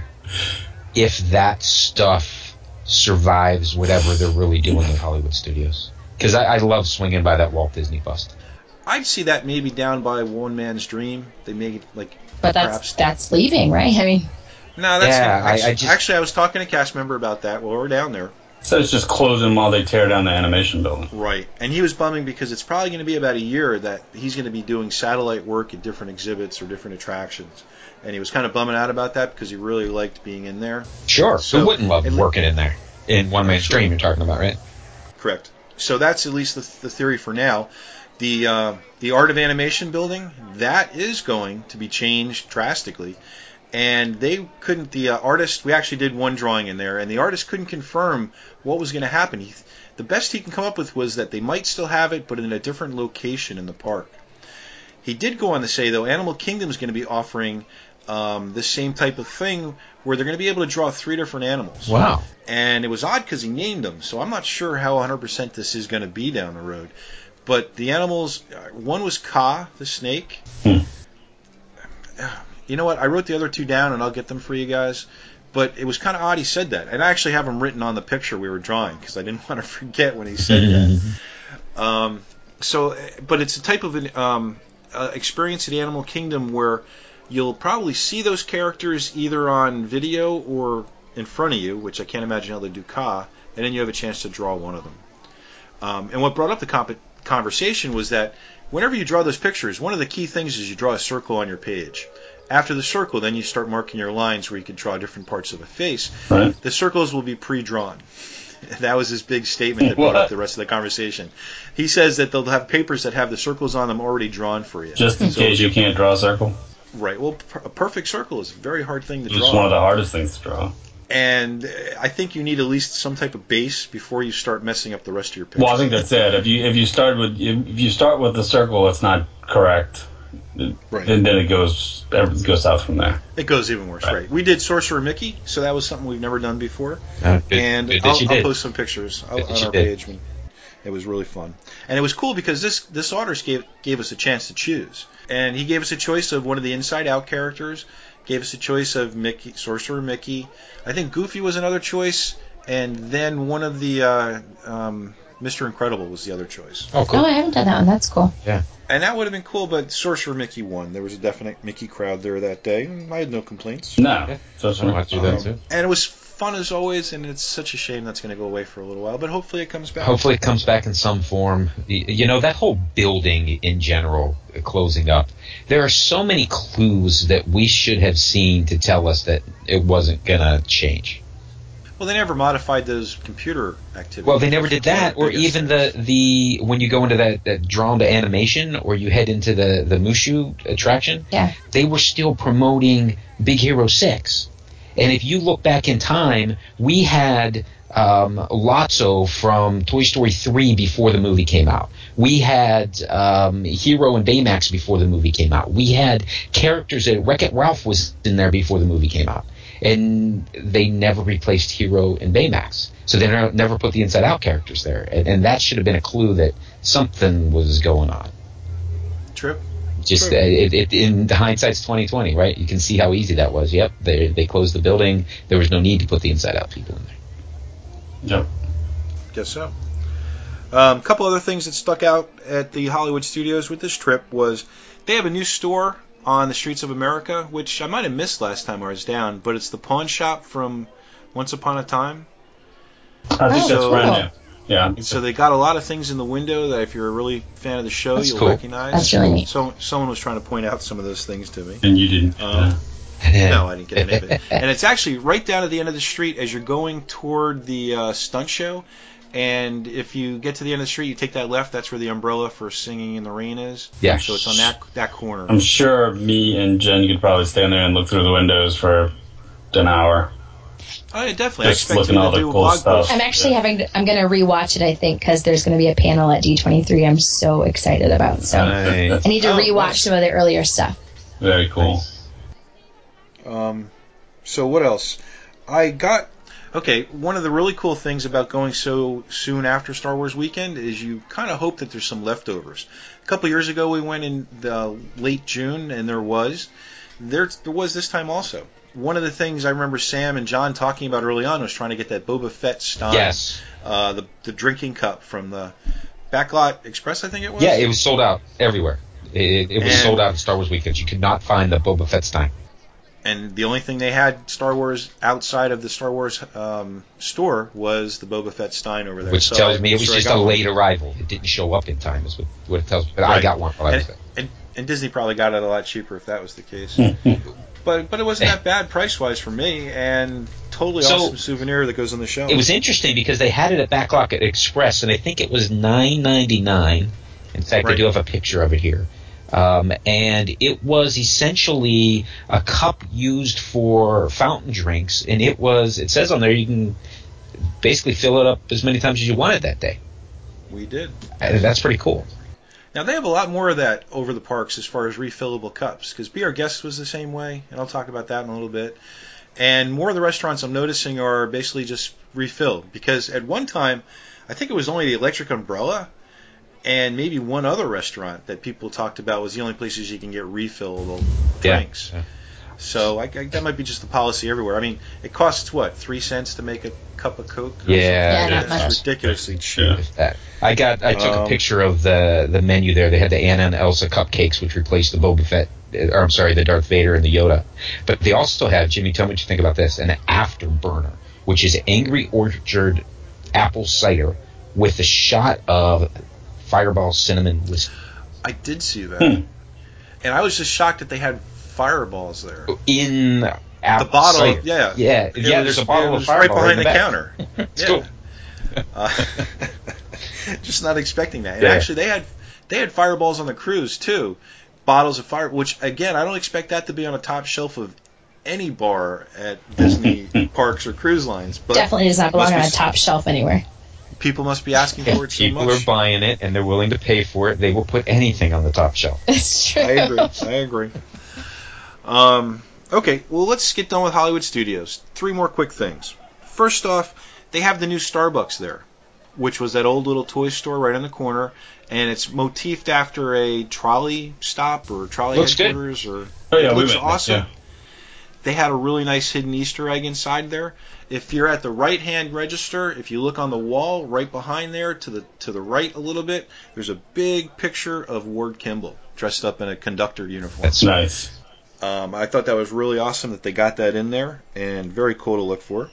if that stuff survives whatever they're really doing at Hollywood Studios. Because I, I love swinging by that Walt Disney bust. I'd see that maybe down by One Man's Dream. They make it like But that's perhaps. that's leaving, right? I mean, No, that's Yeah, gonna, I- actually, I just- actually I was talking to a cast member about that while we were down there. So it's just closing while they tear down the animation building. Right, and he was bumming because it's probably going to be about a year that he's going to be doing satellite work at different exhibits or different attractions, and he was kind of bumming out about that because he really liked being in there. Sure. So- Who wouldn't love and- working in there? In One Man's Sure. Dream, you're talking about, right? Correct. So that's at least the, the theory for now. The uh, the Art of Animation building, that is going to be changed drastically. And they couldn't, the uh, artist, we actually did one drawing in there, and the artist couldn't confirm what was going to happen. He, the best he can come up with was that they might still have it, but in a different location in the park. He did go on to say, though, Animal Kingdom is going to be offering um, the same type of thing where they're going to be able to draw three different animals. Wow. And it was odd because he named them, so I'm not sure how one hundred percent this is going to be down the road. But the animals, one was Ka, the snake. Hmm. You know what? I wrote the other two down, and I'll get them for you guys. But it was kind of odd he said that. And I actually have them written on the picture we were drawing because I didn't want to forget when he said that. Um, so, but it's a type of an um, uh, experience at Animal Kingdom where you'll probably see those characters either on video or in front of you, which I can't imagine how they do Ka, and then you have a chance to draw one of them. Um, and what brought up the comp- conversation was that whenever you draw those pictures, one of the key things is you draw a circle on your page. After the circle, then you start marking your lines where you can draw different parts of a face. Right. The circles will be pre-drawn. That was his big statement that brought What? up the rest of the conversation. He says that they'll have papers that have the circles on them already drawn for you. Just in So- case you can't draw a circle. Right. Well, per- a perfect circle is a very hard thing to It's draw. one of the hardest things to draw. And uh, I think you need at least some type of base before you start messing up the rest of your picture. Well, I think that's it. If you if you start with if you start with the circle, it's not correct. Right. And then it goes it goes south from there. It goes even worse, right. Right. We did Sorcerer Mickey, so that was something we've never done before. Uh, good, and good that I'll, you I'll did. post some pictures Good on that you our did. page. When it was really fun, and it was cool because this this artist gave gave us a chance to choose, and he gave us a choice of one of the Inside Out characters, gave us a choice of Mickey, Sorcerer Mickey. I think Goofy was another choice, and then one of the uh, um, Mister Incredible was the other choice. Oh, cool. oh, I haven't done that one. That's cool. And that would have been cool, but Sorcerer Mickey won. There was a definite Mickey crowd there that day, and I had no complaints. No. Yeah. So it's I know I do that Um, too. And it was fun as always, and it's such a shame that's going to go away for a little while, but hopefully it comes back. Hopefully it comes back in some form. Y- You know, that whole building in general, uh, closing up, there are so many clues that we should have seen to tell us that it wasn't going to change. Well, they never modified those computer activities. Well, they never did that, or Biggest even things. the, the when you go into that, that drawn to animation, or you head into the, the Mushu attraction, Yeah. they were still promoting Big Hero six. And if you look back in time, we had um, Lotso from Toy Story three before the movie came out. We had um, Hero and Baymax before the movie came out. We had characters that Wreck-It Ralph was in there before the movie came out. And they never replaced Hero and Baymax. So they never, never put the Inside Out characters there. And, and that should have been a clue that something was going on. True. Just True. uh, it, it, in hindsight's twenty twenty, right? You can see how easy that was. Yep, they they closed the building. There was no need to put the Inside Out people in there. Yep. Guess so. A um, couple other things that stuck out at the Hollywood Studios with this trip was they have a new store on the streets of America, which I might have missed last time I was down, but it's the pawn shop from Once Upon a Time. I think Oh, that's cool. brand new. Yeah. I think So they got a lot of things in the window that if you're a really fan of the show, That's you'll cool. recognize. That's really neat. So someone was trying to point out some of those things to me. And you didn't. Um, uh, No, I didn't get any of it. And it's actually right down at the end of the street as you're going toward the uh, stunt show. And if you get to the end of the street, you take that left. That's where the umbrella for Singing in the Rain is. Yeah. So it's on that that corner. I'm sure me and Jen could probably stand there and look through the windows for an hour. Oh, yeah, definitely. Just I expect looking you all to the do a cool blog stuff. post. I'm actually having to, I'm going to rewatch it, I think, because there's going to be a panel at D twenty-three I'm so excited about. So Nice. I need to Oh, rewatch nice. some of the earlier stuff. Very cool. Um, so what else? I got okay. One of the really cool things about going so soon after Star Wars weekend is you kind of hope that there's some leftovers. A couple years ago, we went in the late June, and there was there there was this time also. One of the things I remember Sam and John talking about early on was trying to get that Boba Fett Stein, Yes. uh, the the drinking cup from the Backlot Express, I think it was. Yeah, it was sold out everywhere. It, it was And- sold out at Star Wars weekends. You could not find the Boba Fett Stein. And the only thing they had Star Wars outside of the Star Wars um, store was the Boba Fett Stein over there. Which So tells I me it made was sure I just got a one. late arrival. It didn't show up in time, is what, what it tells me. But I Right. got one while I was And, there. and, and Disney probably got it a lot cheaper if that was the case. but but it wasn't that bad price wise for me, and totally So- awesome souvenir that goes on the shelf. It was interesting because they had it at Backlot Express, and I think it was nine ninety-nine. In fact, I Right. do have a picture of it here. Um, and it was essentially a cup used for fountain drinks, and it was, it says on there you can basically fill it up as many times as you wanted that day. We did. And that's pretty cool. Now they have a lot more of that over the parks as far as refillable cups, because Be Our Guest was the same way, and I'll talk about that in a little bit. And more of the restaurants I'm noticing are basically just refilled, because at one time, I think it was only the Electric Umbrella and maybe one other restaurant that people talked about was the only places you can get refillable Yeah. drinks. Yeah. So I, I, that might be just the policy everywhere. I mean, it costs what, three cents to make a cup of Coke? or Yeah, Yeah, something? not much. It's ridiculously cheap. Yeah. If that. I got. I took Um, a picture of the the menu there. They had the Anna and Elsa cupcakes, which replaced the Boba Fett. Or I'm sorry, the Darth Vader and the Yoda. But they also have, Jimmy, tell me what you think about this, an Afterburner, which is Angry Orchard apple cider with a shot of Fireball cinnamon whiskey I did see that. Hmm. And I was just shocked that they had fireballs there. in The apple bottle, cider. of, yeah. yeah, It yeah. was- There's a bottle it of was Fireball right behind in the, back. counter. It's Yeah. cool. Uh, just not expecting that. And Yeah. actually, they had they had fireballs on the cruise too, bottles of fire. Which again, I don't expect that to be on a top shelf of any bar at Disney parks or cruise lines. But Definitely does not belong must on be a top shelf anywhere. People must be asking for it If so people much. are buying it and they're willing to pay for it, they will put anything on the top shelf. It's true. I agree. I agree. Um, okay, well, let's get done with Hollywood Studios. Three more quick things. First off, they have the new Starbucks there, which was that old little toy store right in the corner, and it's motifed after a trolley stop or trolley Looks good. headquarters. Or Oh, yeah, it we looks went there, awesome. yeah. They had a really nice hidden Easter egg inside there. If you're at the right-hand register, if you look on the wall right behind there to the to the right a little bit, there's a big picture of Ward Kimball dressed up in a conductor uniform. That's Nice. Um, I thought that was really awesome that they got that in there, and very cool to look for.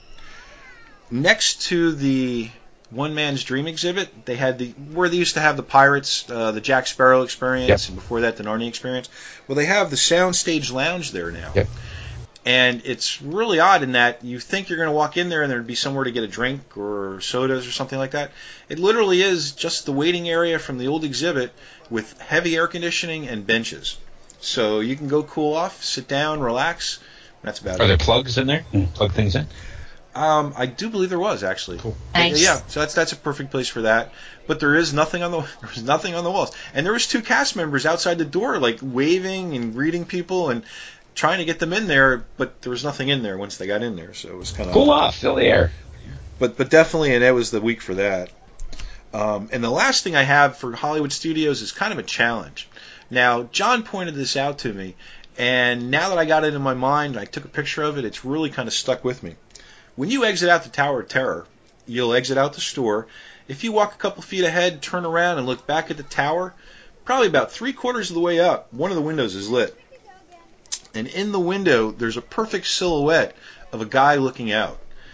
Next to the One Man's Dream exhibit, they had the where they used to have the Pirates, uh, the Jack Sparrow experience, Yep. and before that the Narnia experience. Well, they have the Soundstage Lounge there now. Yep. And it's really odd in that you think you're going to walk in there and there'd be somewhere to get a drink or sodas or something like that. It literally is just the waiting area from the old exhibit with heavy air conditioning and benches. So you can go cool off, sit down, relax. That's about Are it. there plugs in there? Plug things in? Um, I do believe there was actually. Cool. Nice. Yeah, so that's that's a perfect place for that. But there is nothing on the there was nothing on the walls, and there was two cast members outside the door, like waving and greeting people and trying to get them in there. But there was nothing in there once they got in there, so it was kind of Cool off, fill the air. But but definitely, and it was the week for that. Um, and the last thing I have for Hollywood Studios is kind of a challenge. Now, John pointed this out to me, and now that I got it in my mind, I took a picture of it. It's really kind of stuck with me. When you exit out the Tower of Terror, you'll exit out the store. If you walk a couple feet ahead, turn around, and look back at the tower, probably about three quarters of the way up, one of the windows is lit. And in the window, there's a perfect silhouette of a guy looking out.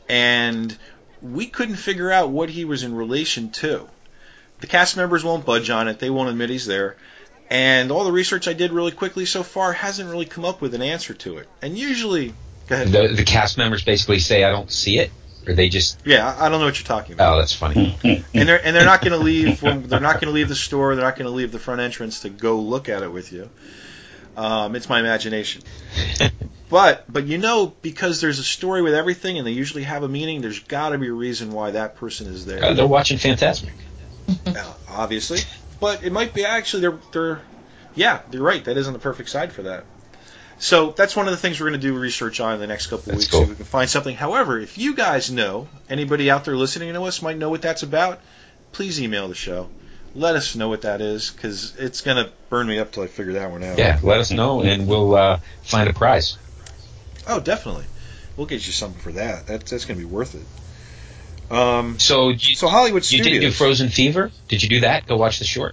and we couldn't figure out what he was in relation to. The cast members won't budge on it. They won't admit he's there. And all the research I did really quickly so far hasn't really come up with an answer to it. And usually... Go ahead. The, the cast members basically say, I don't see it? Or they just... Yeah, I don't know what you're talking about. Oh, that's funny. and they're and they're not going to leave. They're not going to leave the store. They're not going to leave the front entrance to go look at it with you. Um, it's my imagination. but but you know, because there's a story with everything, and they usually have a meaning. There's got to be a reason why that person is there. Uh, they're watching Fantasmic. uh, obviously, but it might be actually they're they're yeah, you're right. That isn't the perfect side for that. So that's one of the things we're going to do research on in the next couple of That's weeks, cool. see if we can find something. However, if you guys know, anybody out there listening to us might know what that's about, please email the show. Let us know what that is, because it's going to burn me up till I figure that one out. Yeah, let us know, and we'll uh, find a prize. Oh, definitely. We'll get you something for that. That's, that's going to be worth it. Um, So, you, so Hollywood you Studios. didn't do Frozen Fever? Did you do that? Go watch the short?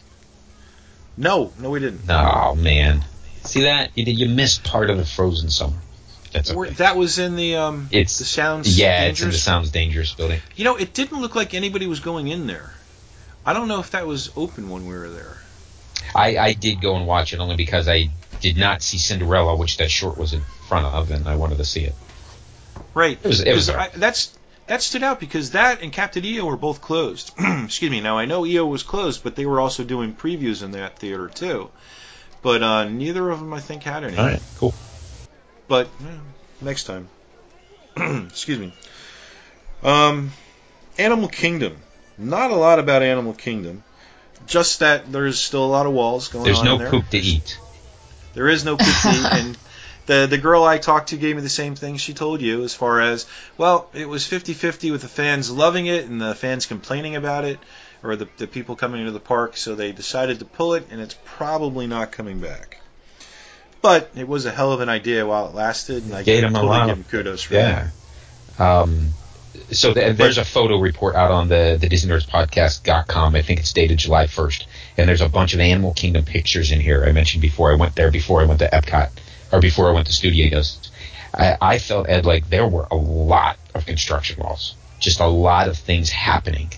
No, no, we didn't. Oh, man. See that? You did. You missed part of the Frozen summer. That's okay. Where- That was in the um, It's the Sounds yeah, Dangerous? it's in the Sounds Dangerous building. You know, it didn't look like anybody was going in there. I don't know if that was open when we were there. I, I did go and watch it only because I did not see Cinderella, which that short was in front of, and I wanted to see it. Right. It was- it was 'Cause there. I, that's that stood out because that and Captain E O were both closed. Excuse me. Now I know E O was closed, but they were also doing previews in that theater too. But uh, neither of them, I think, had any. All right, cool. But eh, next time. Excuse me. Um, Animal Kingdom. Not a lot about Animal Kingdom. Just that there's still a lot of walls going There's on no in there. poop to eat. There is no poop to eat, and the the girl I talked to gave me the same thing she told you, as far as, well, it was fifty-fifty with the fans loving it and the fans complaining about it, or the, the people coming into the park, so they decided to pull it, and it's probably not coming back. But it was a hell of an idea while it lasted, and I Gave can them a totally lot give of- them kudos for Yeah. that. Um, so th- there's a photo report out on the, the Disney Nerds Podcast dot com. I think it's dated July first. And there's a bunch of Animal Kingdom pictures in here. I mentioned before I went there, before I went to Epcot, or before I went to Studios. I, I felt, Ed, like there were a lot of construction walls. Just a lot of things happening.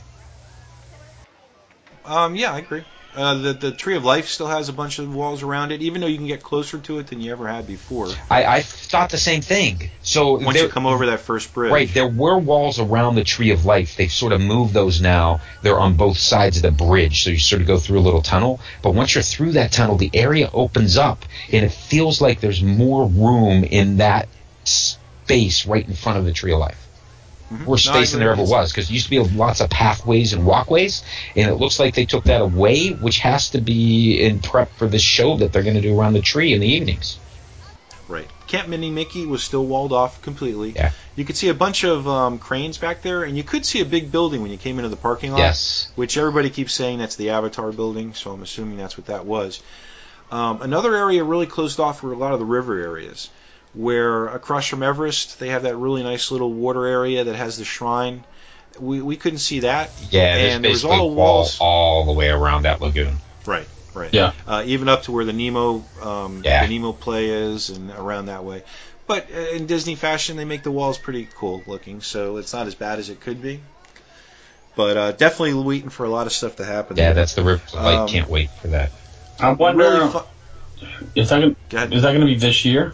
Um, yeah, I agree. Uh, the the Tree of Life still has a bunch of walls around it, even though you can get closer to it than you ever had before. I, I thought the same thing. So Once there- you come over that first bridge. Right, there were walls around the Tree of Life. They've sort of moved those now. They're on both sides of the bridge, so you sort of go through a little tunnel. But once you're through that tunnel, the area opens up, and it feels like there's more room in that space right in front of the Tree of Life. Mhm. More No, I space than agree. there ever was, because there used to be lots of pathways and walkways, and it looks like they took that away, which has to be in prep for this show that they're going to do around the tree in the evenings. Right. Camp Mini Mickey was still walled off completely. Yeah. You could see a bunch of um, cranes back there, and you could see a big building when you came into the parking lot. Yes. Which everybody keeps saying that's the Avatar building, so I'm assuming that's what that was. Um, another area really closed off were a lot of the river areas, where across from Everest they have that really nice little water area that has the shrine. We we couldn't see that. Yeah, there's and there was basically all a the wall walls. all the way around that lagoon. Right, right. Yeah. Uh, even up to where the Nemo, um, Yeah. the Nemo play is, and around that way. But uh, in Disney fashion, they make the walls pretty cool looking, so it's not as bad as it could be. But uh, definitely waiting for a lot of stuff to happen. Yeah, there. that's the Rivers of Light. Um, Can't wait for that. I wonder, Really fu- is that gonna, Go ahead. is that going to be this year?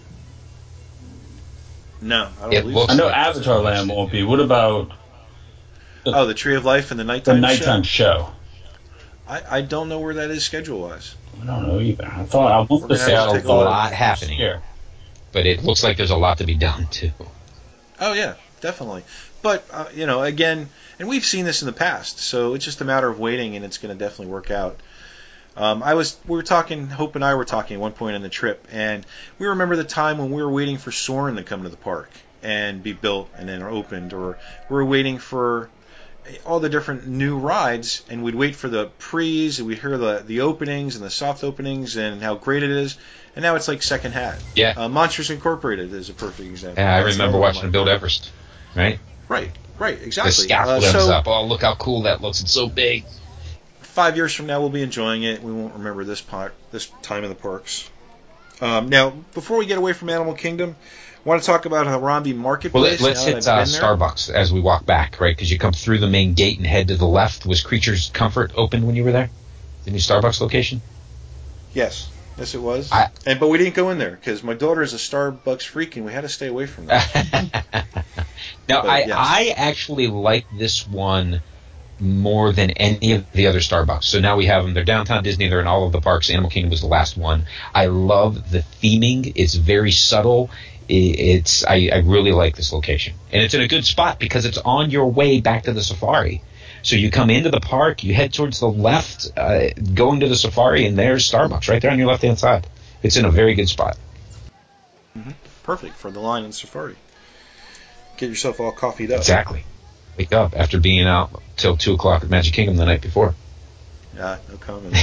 No, I don't It believe looks I know like Avatar it's Land next won't be. What about Oh, the Tree of Life and the the nighttime, nighttime show? show. I, I don't know where that is schedule wise. I don't know either. I thought I We're want to gonna say have to I take a thought look. A lot happening. Here. But it looks like there's a lot to be done too. Oh yeah, definitely. But uh, you know, again, and we've seen this in the past, so it's just a matter of waiting, and it's going to definitely work out. Um, I was, we were talking, Hope and I were talking at one point on the trip, and we remember the time when we were waiting for Soarin' to come to the park and be built and then opened, or we were waiting for all the different new rides, and we'd wait for the pre's, and we'd hear the the openings and the soft openings and how great it is, and now it's like second hat. Yeah. Uh, Monsters Incorporated is a perfect example. Yeah, I That's remember another one watching like Build that. Everest. Right? Right, right, The exactly. scaffold Uh, ends so up. Oh, look how cool that looks. It's so big. five years from now, we'll be enjoying it. We won't remember this part, this time in the parks. Um, now, before we get away from Animal Kingdom, Want to talk about Harambe Well, Marketplace? let, let's now hit that uh, I've been there? Starbucks as we walk back, right? Because you come through the main gate and head to the left. Was Creature's Comfort open when you were there? The new Starbucks location? Yes. Yes, it was. I- and But we didn't go in there because my daughter is a Starbucks freak and we had to stay away from that. Now, But, I, yes. I actually like this one more than any of the other Starbucks. So now we have them. They're downtown Disney. They're in all of the parks. Animal Kingdom was the last one. I love the theming. It's very subtle. It's I, I really like this location. And it's in a good spot because it's on your way back to the safari. So you come into the park, you head towards the left, uh, going to the safari, and there's Starbucks right there on your left-hand side. It's in a very good spot. Mm-hmm. Perfect for the line in Safari. Get yourself all coffeeed up. Exactly. Wake up after being out till two o'clock at Magic Kingdom the night before. Yeah, no comment.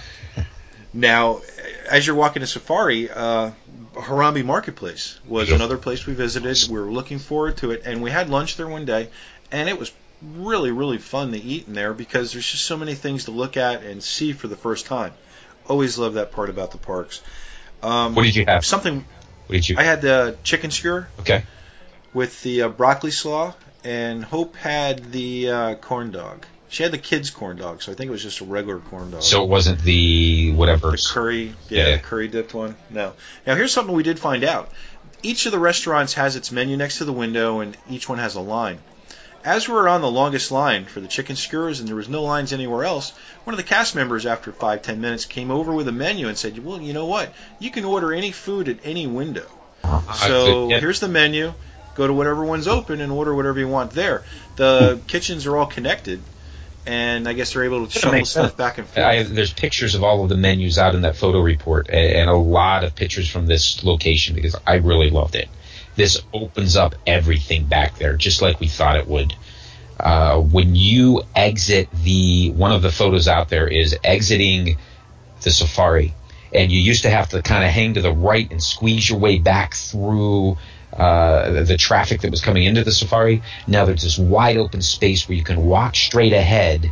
Now, as you're walking to Safari, uh, Harambe Marketplace was Beautiful. another place we visited. We were looking forward to it, and we had lunch there one day, and it was really, really fun to eat in there because there's just so many things to look at and see for the first time. Always love that part about the parks. Um, What did you have? Something. What did you? I had the chicken skewer Okay. with the uh, broccoli slaw, and Hope had the uh, corn dog. She had the kids' corn dog, so I think it was just a regular corn dog. So it wasn't the whatever. The curry, yeah, Yeah. the curry dipped one. No. Now here's something we did find out. Each of the restaurants has its menu next to the window, and each one has a line. As we were on the longest line for the chicken skewers, and there was no lines anywhere else, one of the cast members, after five ten minutes, came over with a menu and said, "Well, you know what? You can order any food at any window. Uh, So yeah. here's the menu. Go to whatever one's open and order whatever you want there." The kitchens are all connected, and I guess they're able to That shuffle makes stuff sense. back and forth. I, there's pictures of all of the menus out in that photo report, and, and a lot of pictures from this location because I really loved it. This opens up everything back there, just like we thought it would. Uh, when you exit the one of the photos out there is exiting the safari, and you used to have to kind of hang to the right and squeeze your way back through uh, the traffic that was coming into the safari. Now there's this wide open space where you can walk straight ahead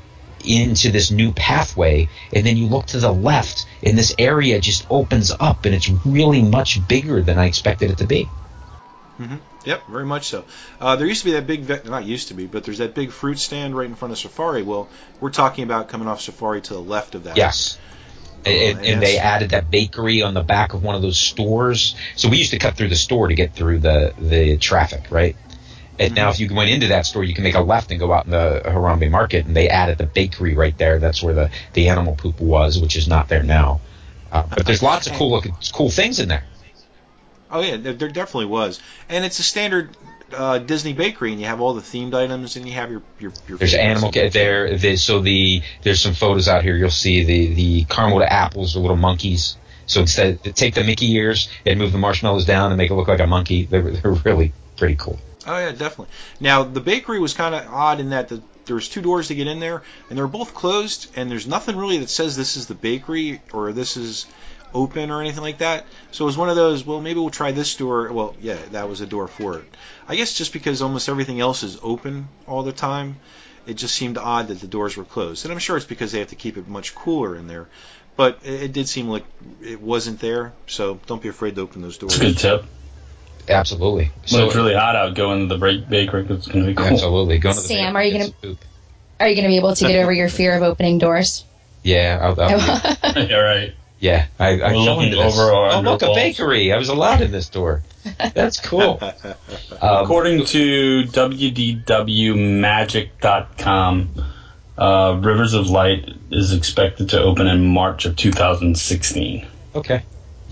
into this new pathway, and then you look to the left, and this area just opens up, and it's really much bigger than I expected it to be. Mm-hmm. Yep, very much so. Uh, there used to be that big, ve- not used to be, but there's that big fruit stand right in front of Safari. Well, we're talking about coming off Safari to the left of that. Yes. Uh, And, and and they that's- added that bakery on the back of one of those stores. So we used to cut through the store to get through the, the traffic, right? And now if you went into that store, you can make a left and go out in the Harambe Market, and they added the bakery right there. That's where the, the animal poop was, which is not there now. Uh, but there's lots of cool looking, cool things in there. Oh yeah, there, there definitely was, and it's a standard uh, Disney bakery, and you have all the themed items, and you have your your. your There's favorites animal in ca- there. there- So the there's some photos out here. You'll see the the caramel apples are little monkeys. So instead, take the Mickey ears and move the marshmallows down and make it look like a monkey. They're they're really pretty cool. Oh yeah, definitely. Now the bakery was kind of odd in that the, there was two doors to get in there, and they're both closed, and there's nothing really that says this is the bakery or this is open or anything like that. So it was one of those, well, maybe we'll try this door. Well, yeah, that was a door for it. I guess just because almost everything else is open all the time, it just seemed odd that the doors were closed. And I'm sure it's because they have to keep it much cooler in there. But it, it did seem like it wasn't there, so don't be afraid to open those doors. That's a good tip. Absolutely. When it's really hot out, go into the break bakery. It's going to be cool. Absolutely. Go into the Sam, bakery, are you get gonna- some poop. Are you going to be able to get over your fear of opening doors? Yeah, I'll, I'll, Yeah, right. yeah. I, I We're fell looking into this. over or Oh, under look, a walls. bakery. I was allowed in this door. That's cool. Um, According to W D W magic dot com, uh, Rivers of Light is expected to open in March of two thousand sixteen. Okay.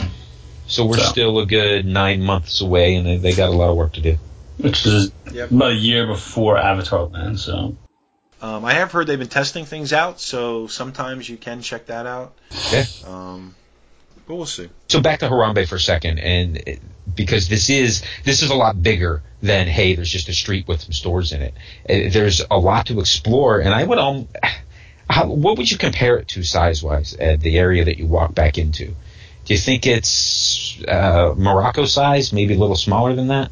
So we're So. still a good nine months away, and they, they got a lot of work to do. Which is Yep. about a year before Avatar Land, so... Um, I have heard they've been testing things out, so sometimes you can check that out. Yeah. Um, but we'll see. So back to Harambe for a second, and it, because this is this is a lot bigger than, hey, there's just a street with some stores in it. Uh, There's a lot to explore, and I would um, how, what would you compare it to size-wise? Ed, the area that you walk back into, do you think it's uh, Morocco size, maybe a little smaller than that?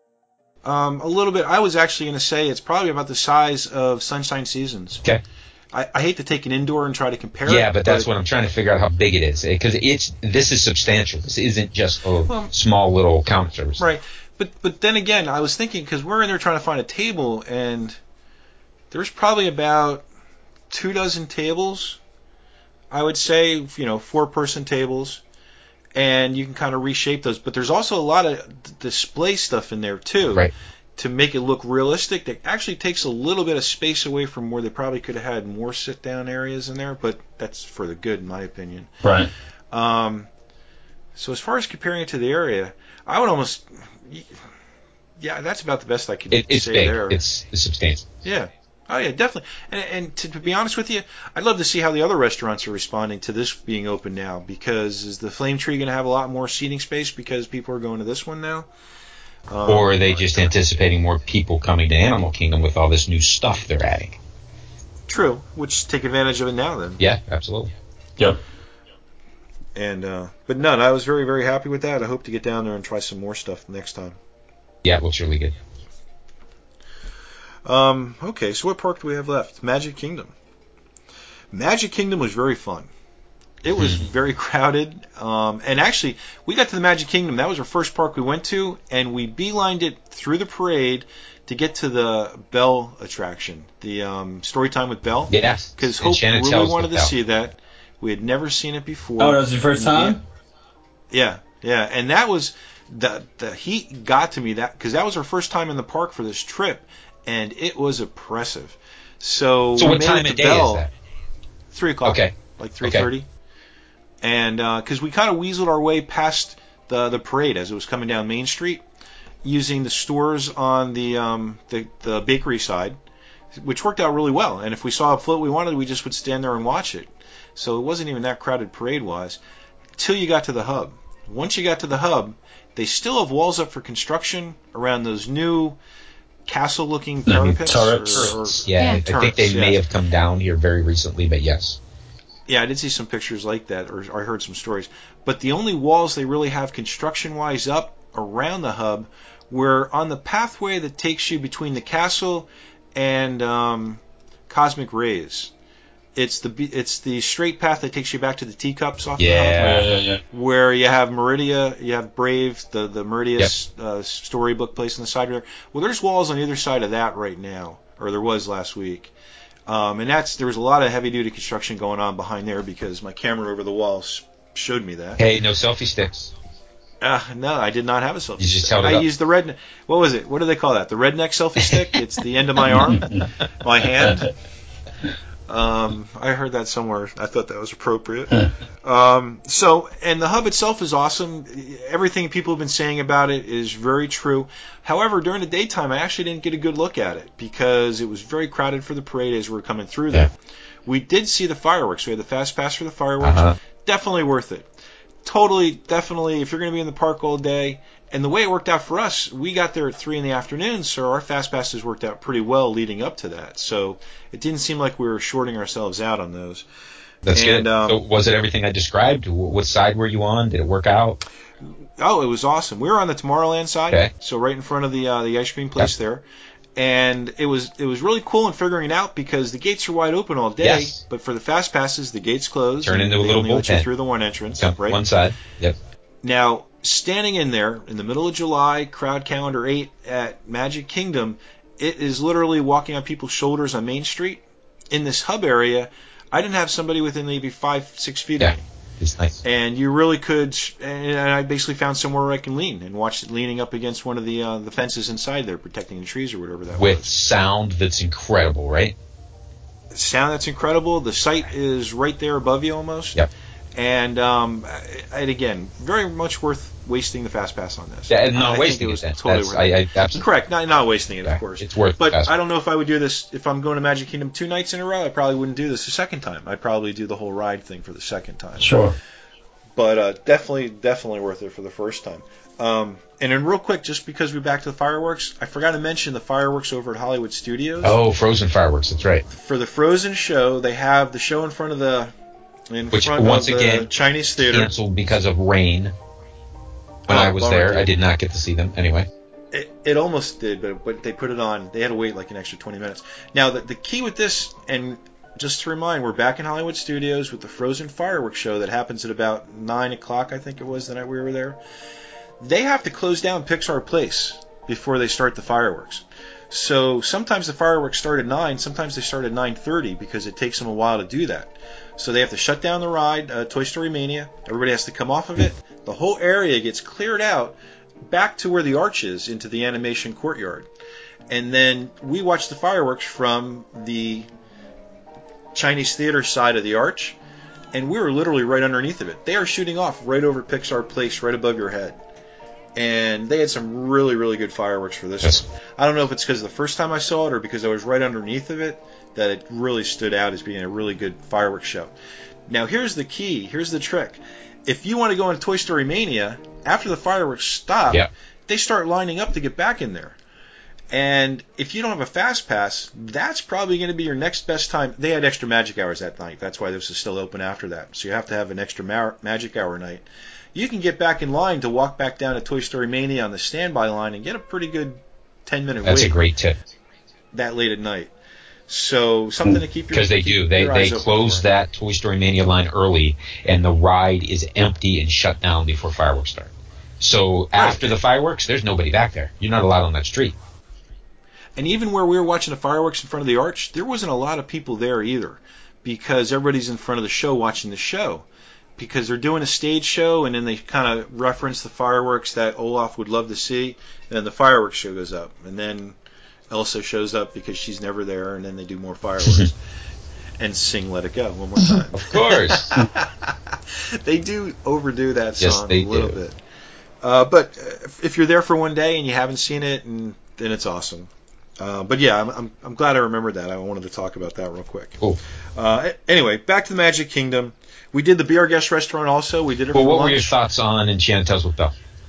Um, a little bit. I was actually going to say it's probably about the size of Sunshine Seasons. Okay. I, I hate to take an indoor and try to compare Yeah, it. but that's what I'm trying to figure out how big it is, because it's this is substantial. This isn't just a Well, small little counter service. Right. But but then again, I was thinking, because we're in there trying to find a table, and there's probably about two dozen tables, I would say, you know, four-person tables, and you can kind of reshape those. But there's also a lot of d- display stuff in there, too, Right. to make it look realistic. That actually takes a little bit of space away from where they probably could have had more sit-down areas in there, but that's for the good, in my opinion. Right. Um, so as far as comparing it to the area, I would almost... Yeah, that's about the best I could It, it's say big. there. It's, it's substantial. Yeah. Oh, yeah, definitely. And, and to, to be honest with you, I'd love to see how the other restaurants are responding to this being open now, because is the Flame Tree going to have a lot more seating space because people are going to this one now? Um, Or are they just anticipating more people coming to Animal Kingdom with all this new stuff they're adding? True, which take advantage of it now then. Yeah, absolutely. Yep. And uh, but no, I was very, very happy with that. I hope to get down there and try some more stuff next time. Yeah, looks really good. Um, okay, so what park do we have left? Magic Kingdom. Magic Kingdom was very fun. It was very crowded. Um, and actually, we got to the Magic Kingdom. That was our first park we went to, and we beelined it through the parade to get to the Belle attraction, the um, Story Time with Belle. Yes. Because And Hope Shannon really tells wanted the to Belle. see that. We had never seen it before. Oh, that was your first And, time? Yeah, yeah, and that was the the heat got to me that because that was our first time in the park for this trip, and it was oppressive. So, So we what made time it of to day Belle, is that? Three o'clock. Okay. Like three thirty. Okay. And because we kind of weaseled our way past the the parade as it was coming down Main Street, using the stores on the um the the bakery side, which worked out really well. And if we saw a float we wanted, we just would stand there and watch it. So it wasn't even that crowded parade-wise, till you got to the hub. Once you got to the hub, they still have walls up for construction around those new castle-looking parapets. turrets. Or, or, Yeah, Yeah. I think they Turrets, may yes. have come down here very recently, but yes. Yeah, I did see some pictures like that, or, or I heard some stories. But the only walls they really have construction-wise up around the hub were on the pathway that takes you between the castle and um, Cosmic Rays. It's the it's the straight path that takes you back to the teacups off Yeah. the hub, Yeah, yeah, yeah. where you have Meridia, you have Brave, the the Meridia uh, storybook place on the side there. Well, there's walls on either side of that right now, or there was last week, um, and that's there was a lot of heavy duty construction going on behind there because my camera over the wall s- showed me that. Hey, no selfie sticks. Uh, no, I did not have a selfie You just stick. held it I up. used the red. What was it? What do they call that? The redneck selfie stick. It's the end of my arm, my hand. Um, I heard that somewhere. I thought that was appropriate. um, so, and the hub itself is awesome. Everything people have been saying about it is very true. However, during the daytime, I actually didn't get a good look at it because it was very crowded for the parade as we were coming through there. Yeah. We did see the fireworks. We had the fast pass for the fireworks. Uh-huh. Definitely worth it. Totally, definitely. If you're going to be in the park all day, and the way it worked out for us, we got there at three in the afternoon, so our fast passes worked out pretty well leading up to that. So it didn't seem like we were shorting ourselves out on those. That's And, good. um, So was it everything I described? Wh- What side were you on? Did it work out? Oh, it was awesome. We were on the Tomorrowland side, Okay. so right in front of the uh, the ice cream place there. And it was it was really cool in figuring it out because the gates are wide open all day, Yes. but for the fast passes, the gates close. Turn and into a they little only let you bullpen. through the one entrance, Come right? One side. Yep. Now, standing in there in the middle of July, crowd calendar eight at Magic Kingdom, it is literally walking on people's shoulders on Main Street. In this hub area, I didn't have somebody within maybe five, six feet Yeah. of me. It's nice. And you really could, and I basically found somewhere where I can lean and watch it leaning up against one of the uh, the fences inside there, protecting the trees or whatever that With was. sound that's incredible, right? Sound that's incredible. The site is right there above you almost. Yep. And um, and again, very much worth wasting the fast pass on this. Yeah, and not I wasting think it it was then. totally That's, worth I, it. I absolutely. Correct, not not wasting it, Yeah, of course. it's worth the But fast I don't know if I would do this if I'm going to Magic Kingdom two nights in a row. I probably wouldn't do this a second time. I'd probably do the whole ride thing for the second time. Sure. But uh, definitely, definitely worth it for the first time. Um, and then real quick, just because we're back to the fireworks, I forgot to mention the fireworks over at Hollywood Studios. Oh, Frozen fireworks. That's right. For the Frozen show, they have the show in front of the in Which, front once of the again, Chinese theater. Canceled because of rain. When Oh, I was bummer, there, dude. I did not get to see them. Anyway. It, it almost did, but but they put it on. They had to wait like an extra twenty minutes. Now, the, the key with this, and just to remind, we're back in Hollywood Studios with the Frozen Fireworks Show that happens at about nine o'clock, I think it was, the night we were there. They have to close down Pixar Place before they start the fireworks. So sometimes the fireworks start at nine, sometimes they start at nine thirty because it takes them a while to do that. So they have to shut down the ride, uh, Toy Story Mania. Everybody has to come off of it. The whole area gets cleared out back to where the arch is, into the animation courtyard. And then we watch the fireworks from the Chinese theater side of the arch, and we were literally right underneath of it. They are shooting off right over Pixar Place, right above your head. And they had some really, really good fireworks for this Yes. one. I don't know if it's because the first time I saw it or because I was right underneath of it that it really stood out as being a really good fireworks show. Now, here's the key. Here's the trick. If you want to go into Toy Story Mania, after the fireworks stop, Yeah. they start lining up to get back in there. And if you don't have a fast pass, that's probably going to be your next best time. They had extra magic hours that night. That's why this is still open after that. So you have to have an extra ma- magic hour night. You can get back in line to walk back down to Toy Story Mania on the standby line and get a pretty good ten-minute wait. That's a great tip. That late at night. So something to keep your Because they keep do. They your they eyes open close for. that Toy Story Mania line early, and the ride is empty and shut down before fireworks start. So after the fireworks, there's nobody back there. You're not allowed on that street. And even where we were watching the fireworks in front of the arch, there wasn't a lot of people there either, because everybody's in front of the show watching the show. Because they're doing a stage show, and then they kind of reference the fireworks that Olaf would love to see, and then the fireworks show goes up. And then Elsa shows up because she's never there, and then they do more fireworks. And sing Let It Go one more time. Of course. They do overdo that Yes, song they a little do. bit. Uh, but uh, if you're there for one day and you haven't seen it, and then it's awesome. Uh, but yeah, I'm, I'm I'm glad I remembered that. I wanted to talk about that real quick. Cool. Uh, anyway, back to the Magic Kingdom. We did the Be Our Guest restaurant also. We did it Well, for what lunch. were your thoughts on Enchanted Tales with Belle?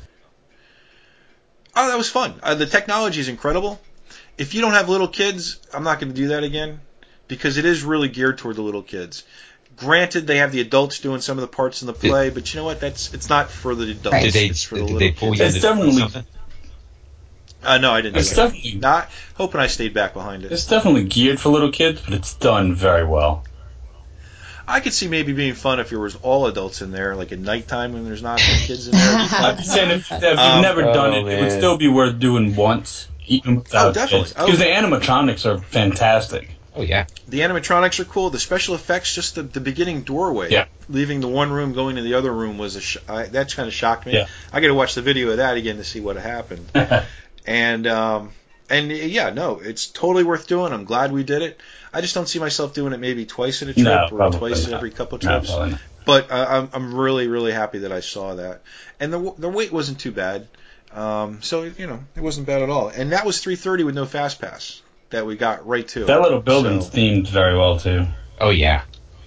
Oh, that was fun. Uh, the technology is incredible. If you don't have little kids, I'm not going to do that again because it is really geared toward the little kids. Granted, they have the adults doing some of the parts in the play, but you know what? That's it's not for the adults. Did they It's for the did little they pull kids. you It's into definitely- something? Uh, no, I didn't. It's do that. definitely Not hoping I stayed back behind it. it's definitely geared for little kids, but it's done very well. I could see maybe being fun if there was all adults in there, like at nighttime when there's not kids in there. It'd be fun. I'm saying if, if you've Um, never done oh, it, it would man. still be worth doing once, even without Oh, definitely. Because Oh. the animatronics are fantastic. Oh yeah. The animatronics are cool. The special effects, just the, the beginning doorway, Yeah. leaving the one room going to the other room was a sh- I, that kind of shocked me. Yeah. I got to watch the video of that again to see what happened. and um, and yeah, no, it's totally worth doing. I'm glad we did it. I just don't see myself doing it maybe twice in a trip No, or probably twice not. every couple of No, trips. probably not. But uh, I'm I'm really really happy that I saw that, and the the wait wasn't too bad. Um, so you know it wasn't bad at all, and that was three thirty with no fast pass that we got right to. That little building's So- themed very well too. Oh yeah.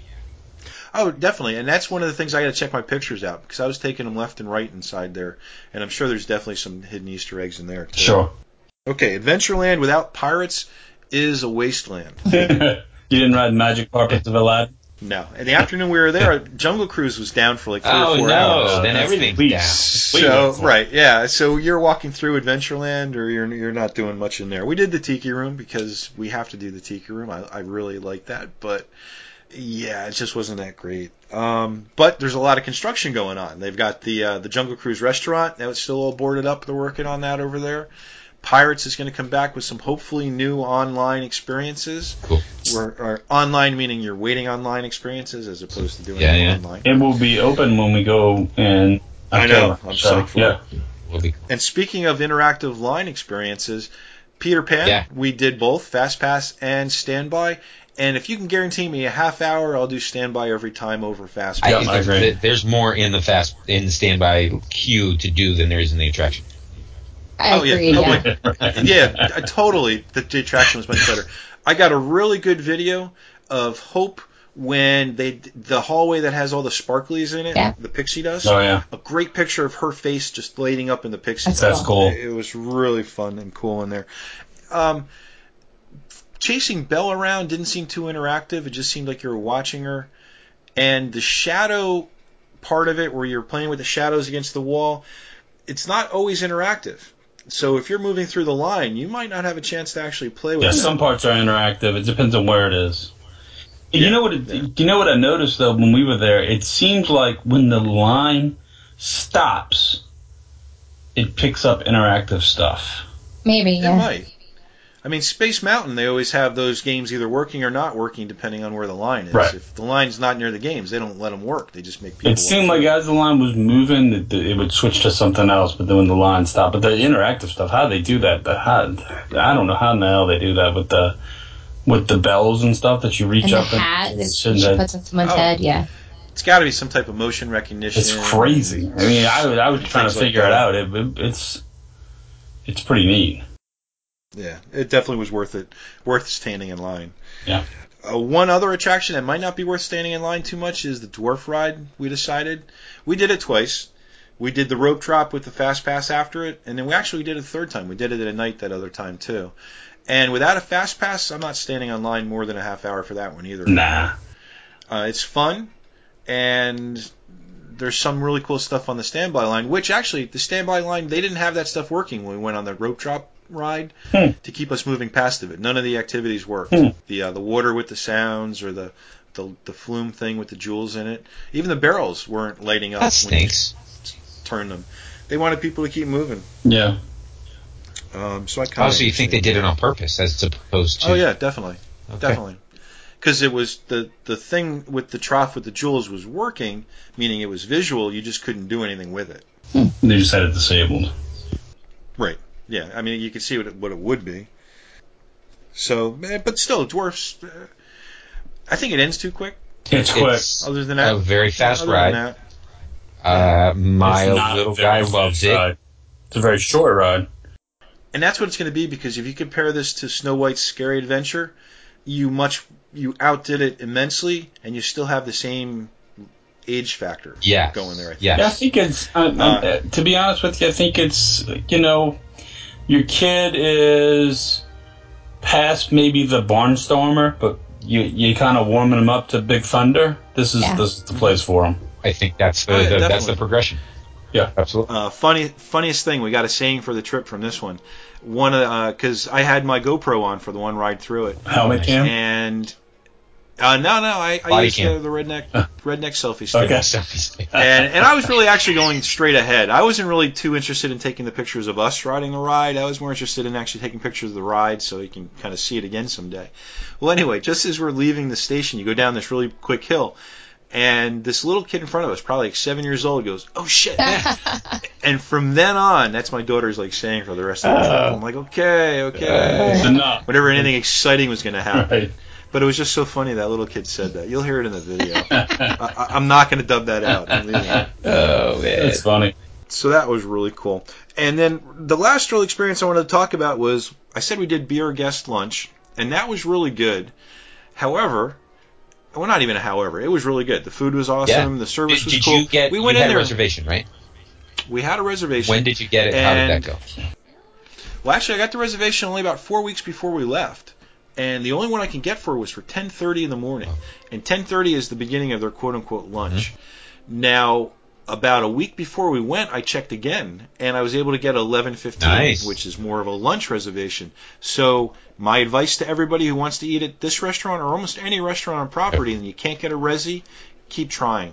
Oh, definitely, and that's one of the things I got to check my pictures out because I was taking them left and right inside there, and I'm sure there's definitely some hidden Easter eggs in there too. Sure. Okay, Adventureland without pirates is a wasteland. You didn't ride Magic Carpets of Aladdin? No, in the afternoon we were there, Jungle Cruise was down for like three Oh or four no. hours. Then That's everything's sweet. down. So right, yeah. So you're walking through Adventureland, or you're you're not doing much in there. We did the Tiki Room because we have to do the Tiki Room. I, I really like that, but yeah, it just wasn't that great. Um, but there's a lot of construction going on. They've got the uh, the Jungle Cruise restaurant that was still all boarded up. They're working on that over there. Pirates is going to come back with some hopefully new online experiences. Cool. Or, or online meaning you're waiting online experiences as opposed to doing Yeah, it yeah. online. It will be open when we go in I know. October. I'm So, psyched for yeah. it. Will be. And speaking of interactive line experiences, Peter Pan, Yeah. we did both Fast Pass and Standby. And if you can guarantee me a half hour, I'll do Standby every time over Fast Pass. Yeah, I agree. th- There's more in the fast in the standby queue to do than there is in the attraction. I Oh, yeah. agree. Oh, Yeah. my- yeah, I- totally. The, the attraction was much better. I got a really good video of Hope when they the hallway that has all the sparklies in it, Yeah. the pixie dust. Oh, yeah. A great picture of her face just lighting up in the pixie That's dust. That's cool. It was really fun and cool in there. Um, chasing Belle around didn't seem too interactive. It just seemed like you were watching her. And the shadow part of it, where you're playing with the shadows against the wall, it's not always interactive. So if you're moving through the line, you might not have a chance to actually play with Yeah, it. some parts are interactive. It depends on where it is. You Yeah, know what? It, yeah. You know what I noticed though when we were there. It seems like when the line stops, it picks up interactive stuff. Maybe, It yeah. might. I mean, Space Mountain, they always have those games either working or not working, depending on where the line is. Right. If the line's not near the games, they don't let them work. They just make people. It seemed walk like through. as the line was moving, it, it would switch to something else. But then when the line stopped, but the interactive stuff, how they do that? The, how, I don't know how in the hell they do that with the with the bells and stuff that you reach And the up hat and that she puts on someone's Oh. head, yeah. It's got to be some type of motion recognition. It's crazy. I mean, I, was- I was and trying to things like figure it that. out. It, it, it's it's pretty neat. Yeah, it definitely was worth it. Worth standing in line. Yeah. Uh, one other attraction that might not be worth standing in line too much is the dwarf ride. We decided we did it twice. We did the rope drop with the fast pass after it, and then we actually did it a third time. We did it at night that other time too. And without a fast pass, I'm not standing on line more than a half hour for that one either. Nah. Uh, it's fun, and there's some really cool stuff on the standby line. Which actually, the standby line, they didn't have that stuff working when we went on the rope drop ride Hmm. to keep us moving past of it. None of the activities worked. Hmm. The uh, the water with the sounds or the, the the flume thing with the jewels in it. Even the barrels weren't lighting up That when you stinks. turned them. They wanted people to keep moving. Yeah. Um, so I kind Oh, of so you think they did it on purpose as opposed to? Oh yeah, definitely, Okay. definitely. Because it was the the thing with the trough with the jewels was working, meaning it was visual. You just couldn't do anything with it. They just had it disabled. Right. Yeah. I mean, you could see what it, what it would be. So, eh, but still, dwarfs. Uh, I think it ends too quick. It's quick. It's Other than that, a very fast other ride. than that, Uh, my It's not a little very guy fast loves it. ride. It's a very short ride. and that's what it's going to be. Because if you compare this to Snow White's Scary Adventure, you much you outdid it immensely, and you still have the same age factor Yes. going there. I think. Yes. Yeah, I think it's. Uh, Uh, uh, to be honest with you, I think it's. You know, your kid is past maybe the Barnstormer, but you you kind of warming him up to Big Thunder. This is Yeah. this is the place for him. I think that's the, Oh, yeah, the that's definitely. the progression. Yeah. Absolutely. Uh, funny, funniest thing, we got a saying for the trip from this one. One, because uh, I had my GoPro on for the one ride through it, Helmet Nice. cam. and uh, no, no, I, I Body used cam. the, the redneck redneck selfie stick, Okay. Selfies. and and I was really actually going straight ahead. I wasn't really too interested in taking the pictures of us riding the ride. I was more interested in actually taking pictures of the ride so you can kind of see it again someday. Well, anyway, just as we're leaving the station, you go down this really quick hill. And this little kid in front of us, probably like seven years old, goes, "Oh shit!" And from then on, that's my daughter's like saying for the rest of the trip. I'm like, okay, okay. It's enough. Whenever anything exciting was going to happen. Right. But it was just so funny that little kid said that. You'll hear it in the video. I, I- I'm not going to dub that out. I'm leaving it. Oh man. That's funny. So that was really cool. And then the last real experience I wanted to talk about was, I said we did Be Our Guest lunch, and that was really good. However, well, not even a however, it was really good. The food was awesome. Yeah. The service Did, was did cool. you get? we You went had in a there. reservation, right? We had a reservation. When did you get it? How did that And- go? Well, actually, I got the reservation only about four weeks before we left, and the only one I can get for was for ten thirty in the morning, and ten thirty is the beginning of their quote unquote lunch. Mm-hmm. Now, about a week before we went, I checked again, and I was able to get eleven fifteen, Nice. which is more of a lunch reservation. So, my advice to everybody who wants to eat at this restaurant or almost any restaurant on property, and you can't get a resi, keep trying.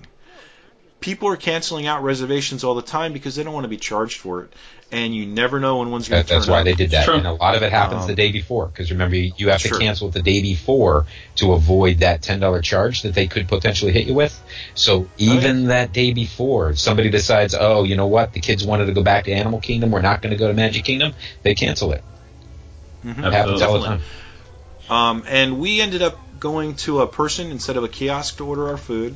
People are canceling out reservations all the time because they don't want to be charged for it, and you never know when one's going That, to turn that's why up. they did that, Sure. and a lot of it happens Um, the day before. Because remember, you you have to Sure. cancel it the day before to avoid that ten dollar charge that they could potentially hit you with. So even that day before, if somebody decides, oh, you know what, the kids wanted to go back to Animal Kingdom, we're not going to go to Magic Kingdom, they cancel it. Mhm. It happens all the Definitely. time. Um, and we ended up going to a person instead of a kiosk to order our food.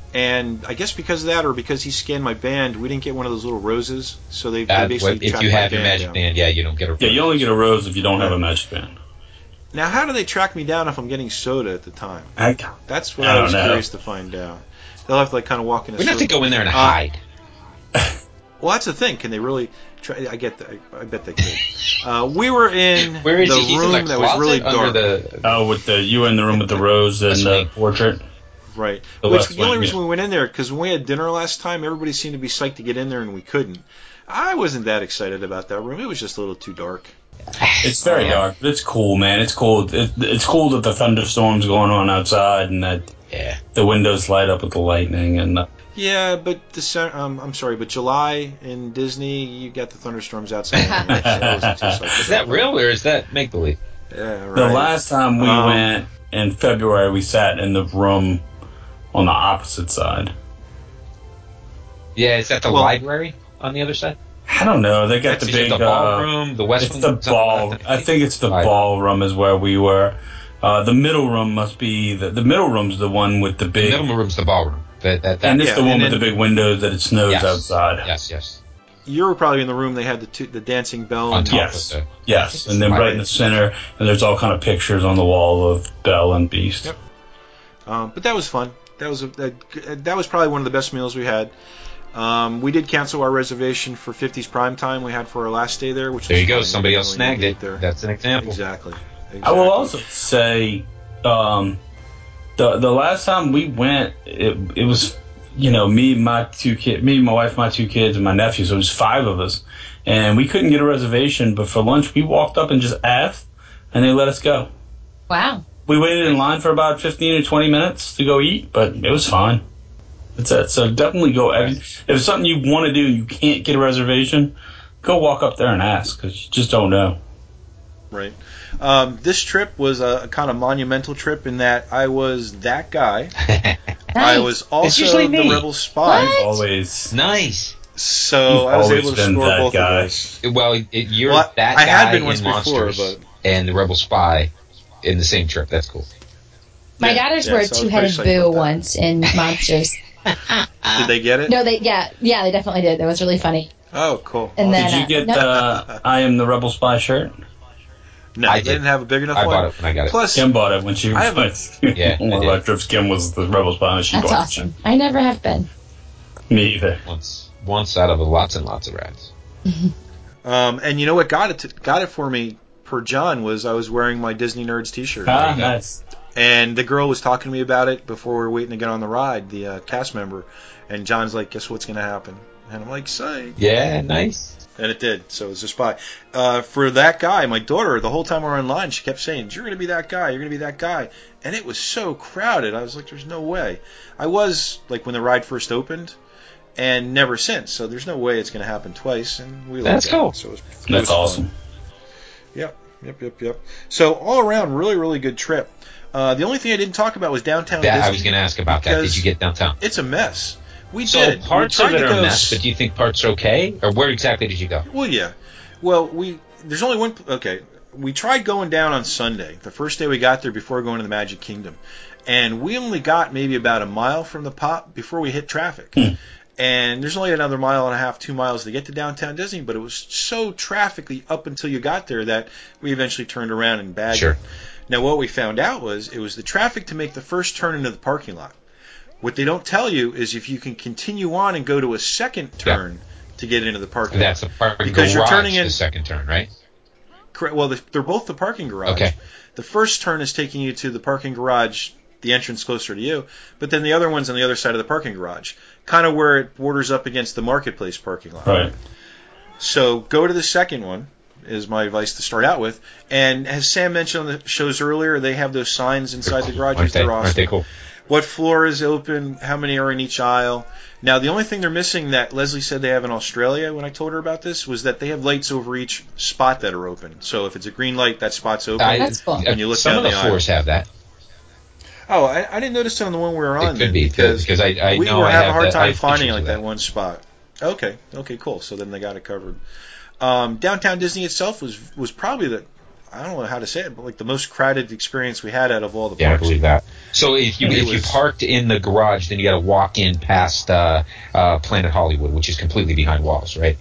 And I guess because of that, or because he scanned my band, we didn't get one of those little roses. So they, they That- basically if tracked you my have your band Magic down. Band, yeah, you don't get a. Yeah, you only get a rose if you don't have a magic band. Now, how do they track me down if I'm getting soda at the time? I, That's what I I, don't was know. curious to find out. They'll have to like kind of walk in a We don't have to circle. go in there and Uh, hide. Well, that's the thing. Can they really? Try, I get. The, I, I bet they could. Uh, we were in Where is the he? He's room in the that was really closet dark. under the. oh, with the you in the room with the rose and West the Wing. portrait. Right. The Which West the only Wing, reason yeah. we went in there because when we had dinner last time, everybody seemed to be psyched to get in there and we couldn't. I wasn't that excited about that room. It was just a little too dark. It's very dark, but it's cool, man. It's cool. It, it's cool that the thunderstorm's going on outside and that Yeah. the windows light up with the lightning. And the, Yeah, but December, um, I'm sorry, but July in Disney, you got the thunderstorms outside. Anyway, so it wasn't too psyched Is that about real or is that make believe? Yeah, right. the last time we Um, went in February, we sat in the room on the opposite side. Yeah, is that the Well- library on the other side? I don't know. They got the Is it big the uh, ballroom, the west It's wing, the something ball. like that? I think it's the Right. ballroom is where we were. Uh, the middle room must be the the middle room's the one with the The big, middle room's the ballroom. That, that, that, and it's Yeah, the one and with then- the big windows that it snows yes. outside. Yes, yes. You were probably in the room they had the two, the dancing bell. On And top Yes. of the... Yes, and then right in the center, and there's all kind of pictures on the wall of Belle and Beast. Yep. Um, but that was fun. That was a, that, that was probably one of the best meals we had. Um, we did cancel our reservation for fifties prime time we had for our last stay there, which There was you go. fine. Somebody We else didn't really snagged need it. to eat That's an example. Exactly. exactly. I will also say, um, the the last time we went, it it was, you know, me, my two kids, me, my wife, my two kids, and my nephew. So it was five of us, and we couldn't get a reservation. But for lunch, we walked up and just asked, and they let us go. Wow. We waited in line for about fifteen or twenty minutes to go eat, but it was fine. That's it. So definitely go. If it's something you want to do and you can't get a reservation, go walk up there and ask, because you just don't know. Right. Um, this trip was a, a kind of monumental trip in that I was that guy. I was also usually the me. rebel spy. What? Always. Nice. So You've I was always able to been score that both guy. of those. Well, it, you're Well, that I guy had been once in before, Monsters but- and the Rebel Spy in the same trip. That's cool. My Yeah, daughters yeah, were so I was two-headed pretty psyched boo about that. once in Monsters. Did they get it? No, they yeah yeah they definitely did. That was really funny. Oh, cool. And then Did you uh, get no, the I Am the Rebel Spy shirt? No, I they did. didn't have a big enough I one. bought it when I got it. Plus, Kim bought it when she I have a- was Yeah, I one of did. our trips. Kim was the Rebel Spy, and she that's bought awesome. I never have been. it. Me either. Once, once out of lots and lots of rats. um, and you know what got it to, got it for me per John was I was wearing my Disney Nerds T-shirt, Ah, nice. and the girl was talking to me about it before we were waiting to get on the ride. The uh, cast member, and John's like, "Guess what's going to happen?" And I'm like, "Psych." Yeah, nice. And it did. So it was a spy. Uh, for that guy, my daughter, the whole time we were online, she kept saying, "You're going to be that guy. You're going to be that guy." And it was so crowded. I was like, "There's no way." I was like when the ride first opened, and never since. So there's no way it's going to happen twice. And we That's looked at cool. it. So it was, it That's was awesome. Fun. Yep. Yep. Yep. Yep. So all around, really, really good trip. Uh, the only thing I didn't talk about was downtown That, Disney. I was going to ask about that. Did because you get downtown? It's a mess. We So did. parts we of tried it to are a go mess, s- but do you think parts are okay? Or where exactly did you go? Well, yeah. Well, we there's only one. Okay, we tried going down on Sunday, the first day we got there before going to the Magic Kingdom, and we only got maybe about a mile from the pop before we hit traffic. Hmm. And there's only another mile and a half, two miles to get to downtown Disney, but it was so trafficy up until you got there that we eventually turned around and bagged Sure. it. Now, what we found out was it was the traffic to make the first turn into the parking lot. What they don't tell you is if you can continue on and go to a second turn to get into the parking lot. That's the parking Because you're garage, turning in- the second turn, right? Correct. Well, the, they're both the parking garage. Okay. The first turn is taking you to the parking garage, the entrance closer to you, but then the other one's on the other side of the parking garage, kind of where it borders up against the marketplace parking lot. Right. So go to the second one is my advice to start out with. And as Sam mentioned on the shows earlier, they have those signs inside the garages. Aren't they, They're awesome. aren't they cool? What floor is open, how many are in each aisle. Now, the only thing they're missing that Leslie said they have in Australia when I told her about this was that they have lights over each spot that are open. So if it's a green light, that spot's open. I- That's cool. When you look Some down of the the floors have that. Oh, I, I didn't notice it on the one we were on It then could be because, because I, I we know were I having have a hard that- I time have finding pictures like of that one spot. Okay, okay, cool. So then they got it covered. Um, downtown Disney itself was was probably the I don't know how to say it, but like the most crowded experience we had out of all the Yeah, I parks. believe that. So if you It if you was- parked in the garage, then you got to walk in past uh, uh, Planet Hollywood, which is completely behind walls, right?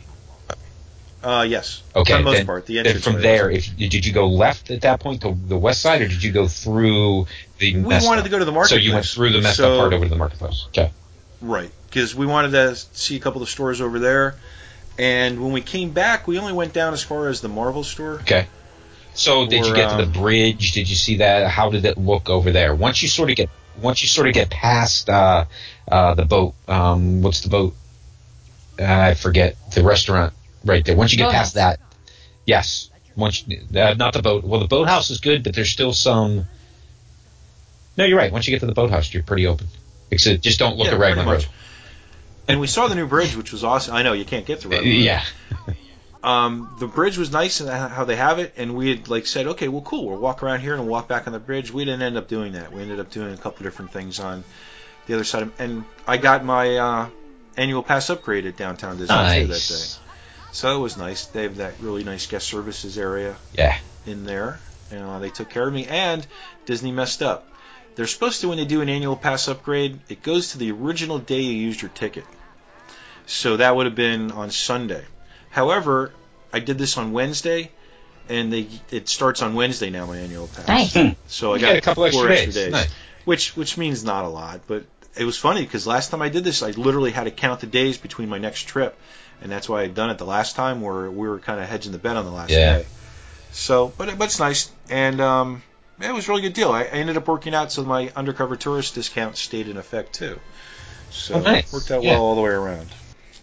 Uh, yes. Okay. For the most then- part, the then entrance. from way. there, if did you go left at that point to the west side, or did you go through the? We messed wanted up? to go to the So marketplace. you went through the messed So- up part over to the marketplace. Okay. Right, because we wanted to see a couple of stores over there, and when we came back, we only went down as far as the Marvel store. Okay. So did you Or, get to um, the bridge? Did you see that? How did it look over there? Once you sort of get once you sort of get past uh, uh, the boat, um, what's the boat? Uh, I forget the restaurant right there. Once you get Boathouse. past that, yes, once uh, not the boat. Well, the boathouse is good, but there's still some. No, you're right. Once you get to the boathouse, you're pretty open. Except just don't look Yeah, at Raglan pretty Road. much. And we saw the new bridge, which was awesome. I know you can't get to Uh, Raglan Road. yeah. Um, the bridge was nice and how they have it, and we had like said, okay, well, cool, we'll walk around here and walk back on the bridge. We didn't end up doing that. We ended up doing a couple different things on the other side, of, and I got my uh, annual pass upgrade at Downtown Disney Nice. too that day. So it was nice. They have that really nice guest services area Yeah. in there. You know, they took care of me, and Disney messed up. They're supposed to, when they do an annual pass upgrade, it goes to the original day you used your ticket. So that would have been on Sunday. However, I did this on Wednesday, and they it starts on Wednesday now, my annual pass. Nice. So I You got get a couple four extra extra days. days, Nice. which which means not a lot, but it was funny because last time I did this, I literally had to count the days between my next trip, and that's why I'd done it the last time, where we were kind of hedging the bet on the last Yeah. day. So, but, but it's nice, and um, it was a really good deal. I, I ended up working out so my undercover tourist discount stayed in effect too. So Oh, nice. it worked out Yeah. well all the way around.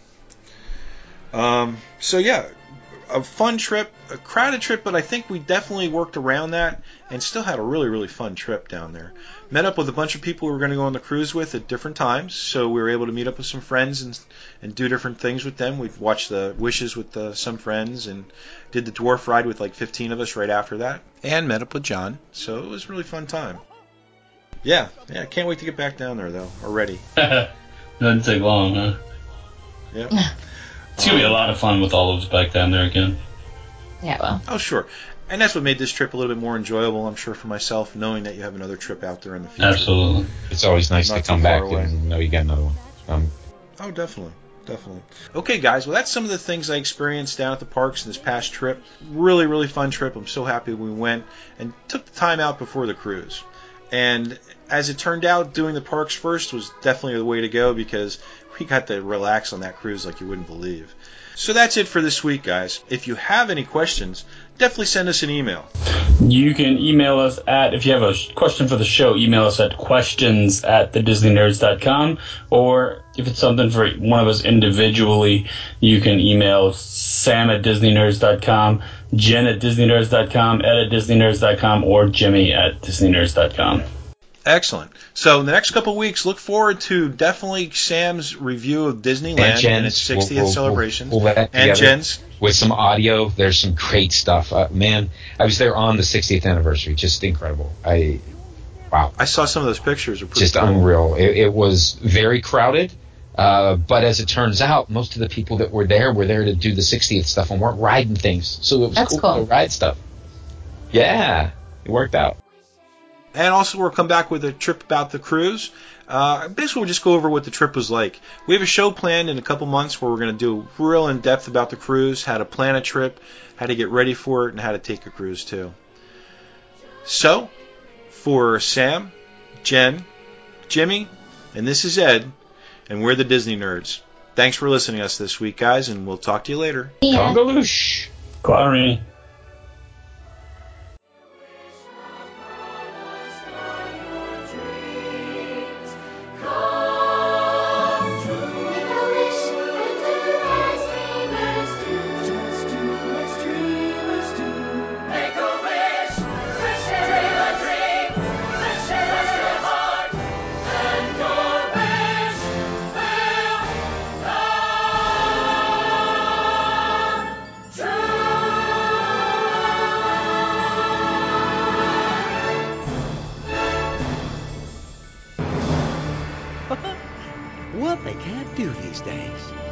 Um, so yeah, a fun trip, a crowded trip, but I think we definitely worked around that and still had a really, really fun trip down there. Met up with a bunch of people we were going to go on the cruise with at different times, so we were able to meet up with some friends and and do different things with them. We've watched the Wishes with uh, some friends and did the Dwarf Ride with like fifteen of us right after that, and met up with John, so it was a really fun time. Yeah, yeah, can't wait to get back down there though already. Doesn't take long, huh? Yeah. It's gonna be a lot of fun with all of us back down there again. Yeah, well. Oh, sure. And that's what made this trip a little bit more enjoyable, I'm sure, for myself, knowing that you have another trip out there in the future. Absolutely. It's always nice Not to too come far back away. and know you got another one. Um, Oh, definitely. Definitely. Okay, guys. Well, that's some of the things I experienced down at the parks in this past trip. Really, really fun trip. I'm so happy we went and took the time out before the cruise. And as it turned out, doing the parks first was definitely the way to go because we got to relax on that cruise like you wouldn't believe. So that's it for this week, guys. If you have any questions, definitely send us an email. You can email us at, if you have a question for the show, email us at questions at the disney nerds dot com. Or if it's something for one of us individually, you can email Sam at disney nerds dot com, Jen at disney nerds dot com, Ed at disney nerds dot com, or Jimmy at disney nerds dot com. Excellent. So in the next couple of weeks, look forward to definitely Sam's review of Disneyland and, its sixtieth we'll, we'll, celebrations. We'll, we'll that and together Jen's. with some audio. There's some great stuff. Uh, man, I was there on the sixtieth anniversary. Just incredible. I wow. I saw some of those pictures. Are pretty Just cool. unreal. It, it was very crowded. Uh, but as it turns out, most of the people that were there were there to do the sixtieth stuff and weren't riding things. So it was That's cool, cool. to ride stuff. Yeah, it worked out. And also, we'll come back with a trip about the cruise. Uh, basically, we'll just go over what the trip was like. We have a show planned in a couple months where we're going to do real in-depth about the cruise, how to plan a trip, how to get ready for it, and how to take a cruise, too. So, for Sam, Jen, Jimmy, and this is Ed, and we're the Disney Nerds. Thanks for listening to us this week, guys, and we'll talk to you later. Yeah. Congaloosh. Clary. What they can't do these days.